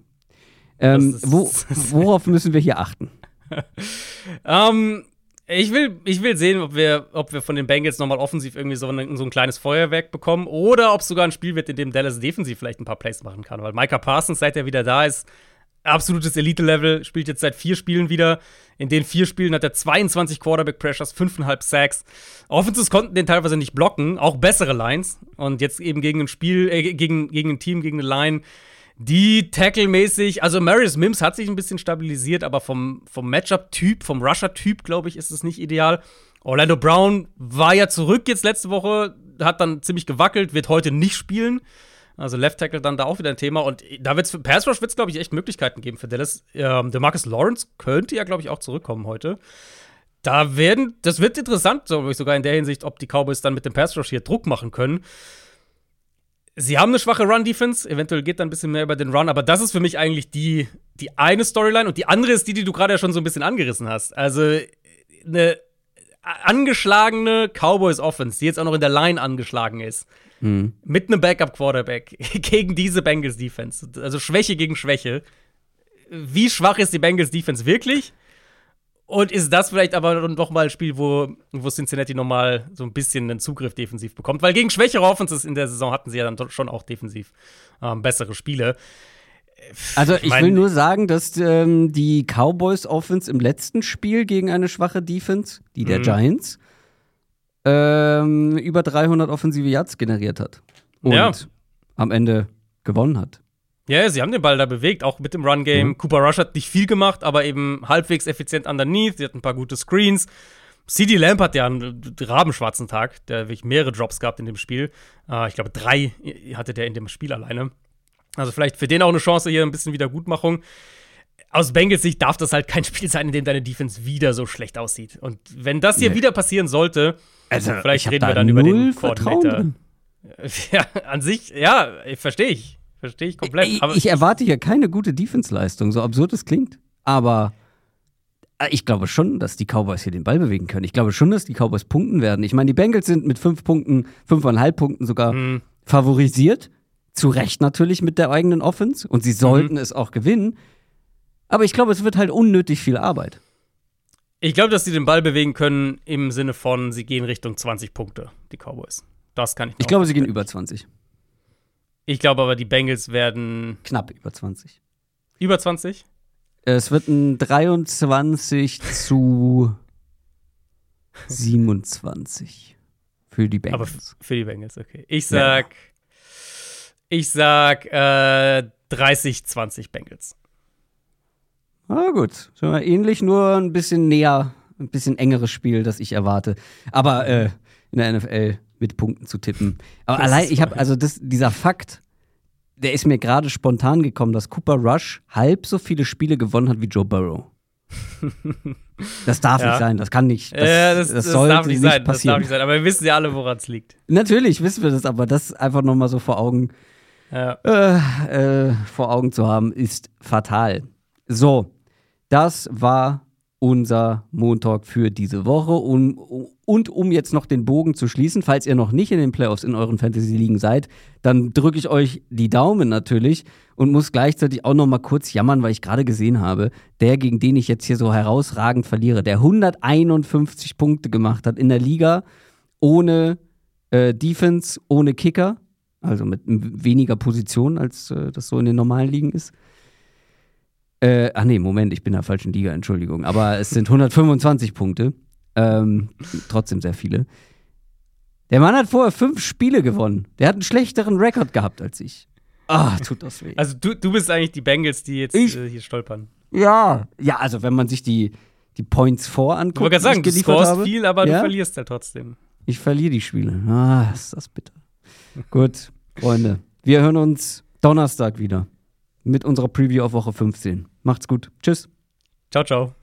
Speaker 2: Worauf müssen wir hier achten?
Speaker 3: Ich will sehen, ob wir von den Bengals nochmal offensiv irgendwie so ein kleines Feuerwerk bekommen oder ob es sogar ein Spiel wird, in dem Dallas defensiv vielleicht ein paar Plays machen kann. Weil Micah Parsons, seit er wieder da ist, absolutes Elite-Level, spielt jetzt seit 4 Spielen wieder. In den 4 Spielen hat er 22 Quarterback-Pressures, 5,5 Sacks. Offenses konnten den teilweise nicht blocken, auch bessere Lines. Und jetzt eben gegen ein Spiel, gegen ein Team, gegen eine Line, die tackle-mäßig, also Marius Mims hat sich ein bisschen stabilisiert, aber vom Matchup-Typ, vom Rusher-Typ, glaube ich, ist es nicht ideal. Orlando Brown war ja zurück jetzt letzte Woche, hat dann ziemlich gewackelt, wird heute nicht spielen. Also Left Tackle dann da auch wieder ein Thema. Und da wird's für Pass Rush glaube ich, echt Möglichkeiten geben für Dallas. DeMarcus Lawrence könnte ja, glaube ich, auch zurückkommen heute. Das wird interessant, glaube ich, sogar in der Hinsicht, ob die Cowboys dann mit dem Pass Rush hier Druck machen können. Sie haben eine schwache Run-Defense, eventuell geht dann ein bisschen mehr über den Run, aber das ist für mich eigentlich die eine Storyline und die andere ist die du gerade ja schon so ein bisschen angerissen hast. Also eine angeschlagene Cowboys-Offense, die jetzt auch noch in der Line angeschlagen ist, mit einem Backup-Quarterback gegen diese Bengals-Defense. Also Schwäche gegen Schwäche. Wie schwach ist die Bengals-Defense wirklich? Und ist das vielleicht aber noch mal ein Spiel, wo Cincinnati noch mal so ein bisschen einen Zugriff defensiv bekommt? Weil gegen schwächere Offenses in der Saison hatten sie ja dann schon auch defensiv bessere Spiele.
Speaker 2: Also ich will nur sagen, dass die Cowboys-Offense im letzten Spiel gegen eine schwache Defense, die der Giants, über 300 offensive Yards generiert hat. Und am Ende gewonnen hat.
Speaker 3: Ja, sie haben den Ball da bewegt, auch mit dem Run-Game. Cooper Rush hat nicht viel gemacht, aber eben halbwegs effizient underneath. Sie hatten ein paar gute Screens. CeeDee Lamb hat ja einen rabenschwarzen Tag. Der hat wirklich mehrere Drops gehabt in dem Spiel. Ich glaube, 3 hatte der in dem Spiel alleine. Also vielleicht für den auch eine Chance hier, ein bisschen Wiedergutmachung. Aus Bengals Sicht darf das halt kein Spiel sein, in dem deine Defense wieder so schlecht aussieht. Und wenn das hier wieder passieren sollte, vielleicht reden wir dann über den Coordinator. Ja, an sich, ja, verstehe ich komplett.
Speaker 2: Aber ich erwarte hier keine gute Defense-Leistung, so absurd es klingt. Aber ich glaube schon, dass die Cowboys hier den Ball bewegen können. Ich glaube schon, dass die Cowboys punkten werden. Ich meine, die Bengals sind mit 5 Punkten, 5,5 Punkten sogar favorisiert. Zu Recht natürlich mit der eigenen Offense. Und sie sollten es auch gewinnen. Aber ich glaube, es wird halt unnötig viel Arbeit.
Speaker 3: Ich glaube, dass sie den Ball bewegen können im Sinne von, sie gehen Richtung 20 Punkte, die Cowboys. Das kann ich
Speaker 2: Ich glaube, sie gehen über 20.
Speaker 3: Ich glaube aber, die Bengals werden
Speaker 2: knapp über 20.
Speaker 3: Über 20?
Speaker 2: Es wird ein 23-27 für die Bengals.
Speaker 3: Aber für die Bengals, okay. Ich sag 30-20 Bengals.
Speaker 2: Ah, gut. Schon mal ähnlich, nur ein bisschen näher, ein bisschen engeres Spiel, das ich erwarte. Aber in der NFL mit Punkten zu tippen. Aber allein, dieser Fakt, der ist mir gerade spontan gekommen, dass Cooper Rush halb so viele Spiele gewonnen hat wie Joe Burrow. Das darf nicht sein, das kann nicht. Das sollte
Speaker 3: darf nicht sein,
Speaker 2: passieren.
Speaker 3: Das darf nicht sein, aber wir wissen ja alle, woran es liegt.
Speaker 2: Natürlich wissen wir das, aber das einfach noch mal so vor Augen zu haben, ist fatal. So, das war unser Montalk für diese Woche. Und um jetzt noch den Bogen zu schließen, falls ihr noch nicht in den Playoffs in euren Fantasy-Ligen seid, dann drücke ich euch die Daumen natürlich und muss gleichzeitig auch noch mal kurz jammern, weil ich gerade gesehen habe, der, gegen den ich jetzt hier so herausragend verliere, der 151 Punkte gemacht hat in der Liga, ohne Defense, ohne Kicker, also mit weniger Positionen, als das so in den normalen Ligen ist. Moment, ich bin in der falschen Liga, Entschuldigung. Aber es sind 125 Punkte. Trotzdem sehr viele. Der Mann hat vorher 5 Spiele gewonnen. Der hat einen schlechteren Rekord gehabt als ich. Tut das weh.
Speaker 3: Also du bist eigentlich die Bengals, die jetzt hier stolpern.
Speaker 2: Ja, also wenn man sich die Points anguckt.
Speaker 3: Ich wollte gerade sagen, du scorest viel, aber du verlierst halt trotzdem.
Speaker 2: Ich verliere die Spiele. Ist das bitter. Gut, Freunde. Wir hören uns Donnerstag wieder mit unserer Preview auf Woche 15. Macht's gut. Tschüss.
Speaker 3: Ciao, ciao.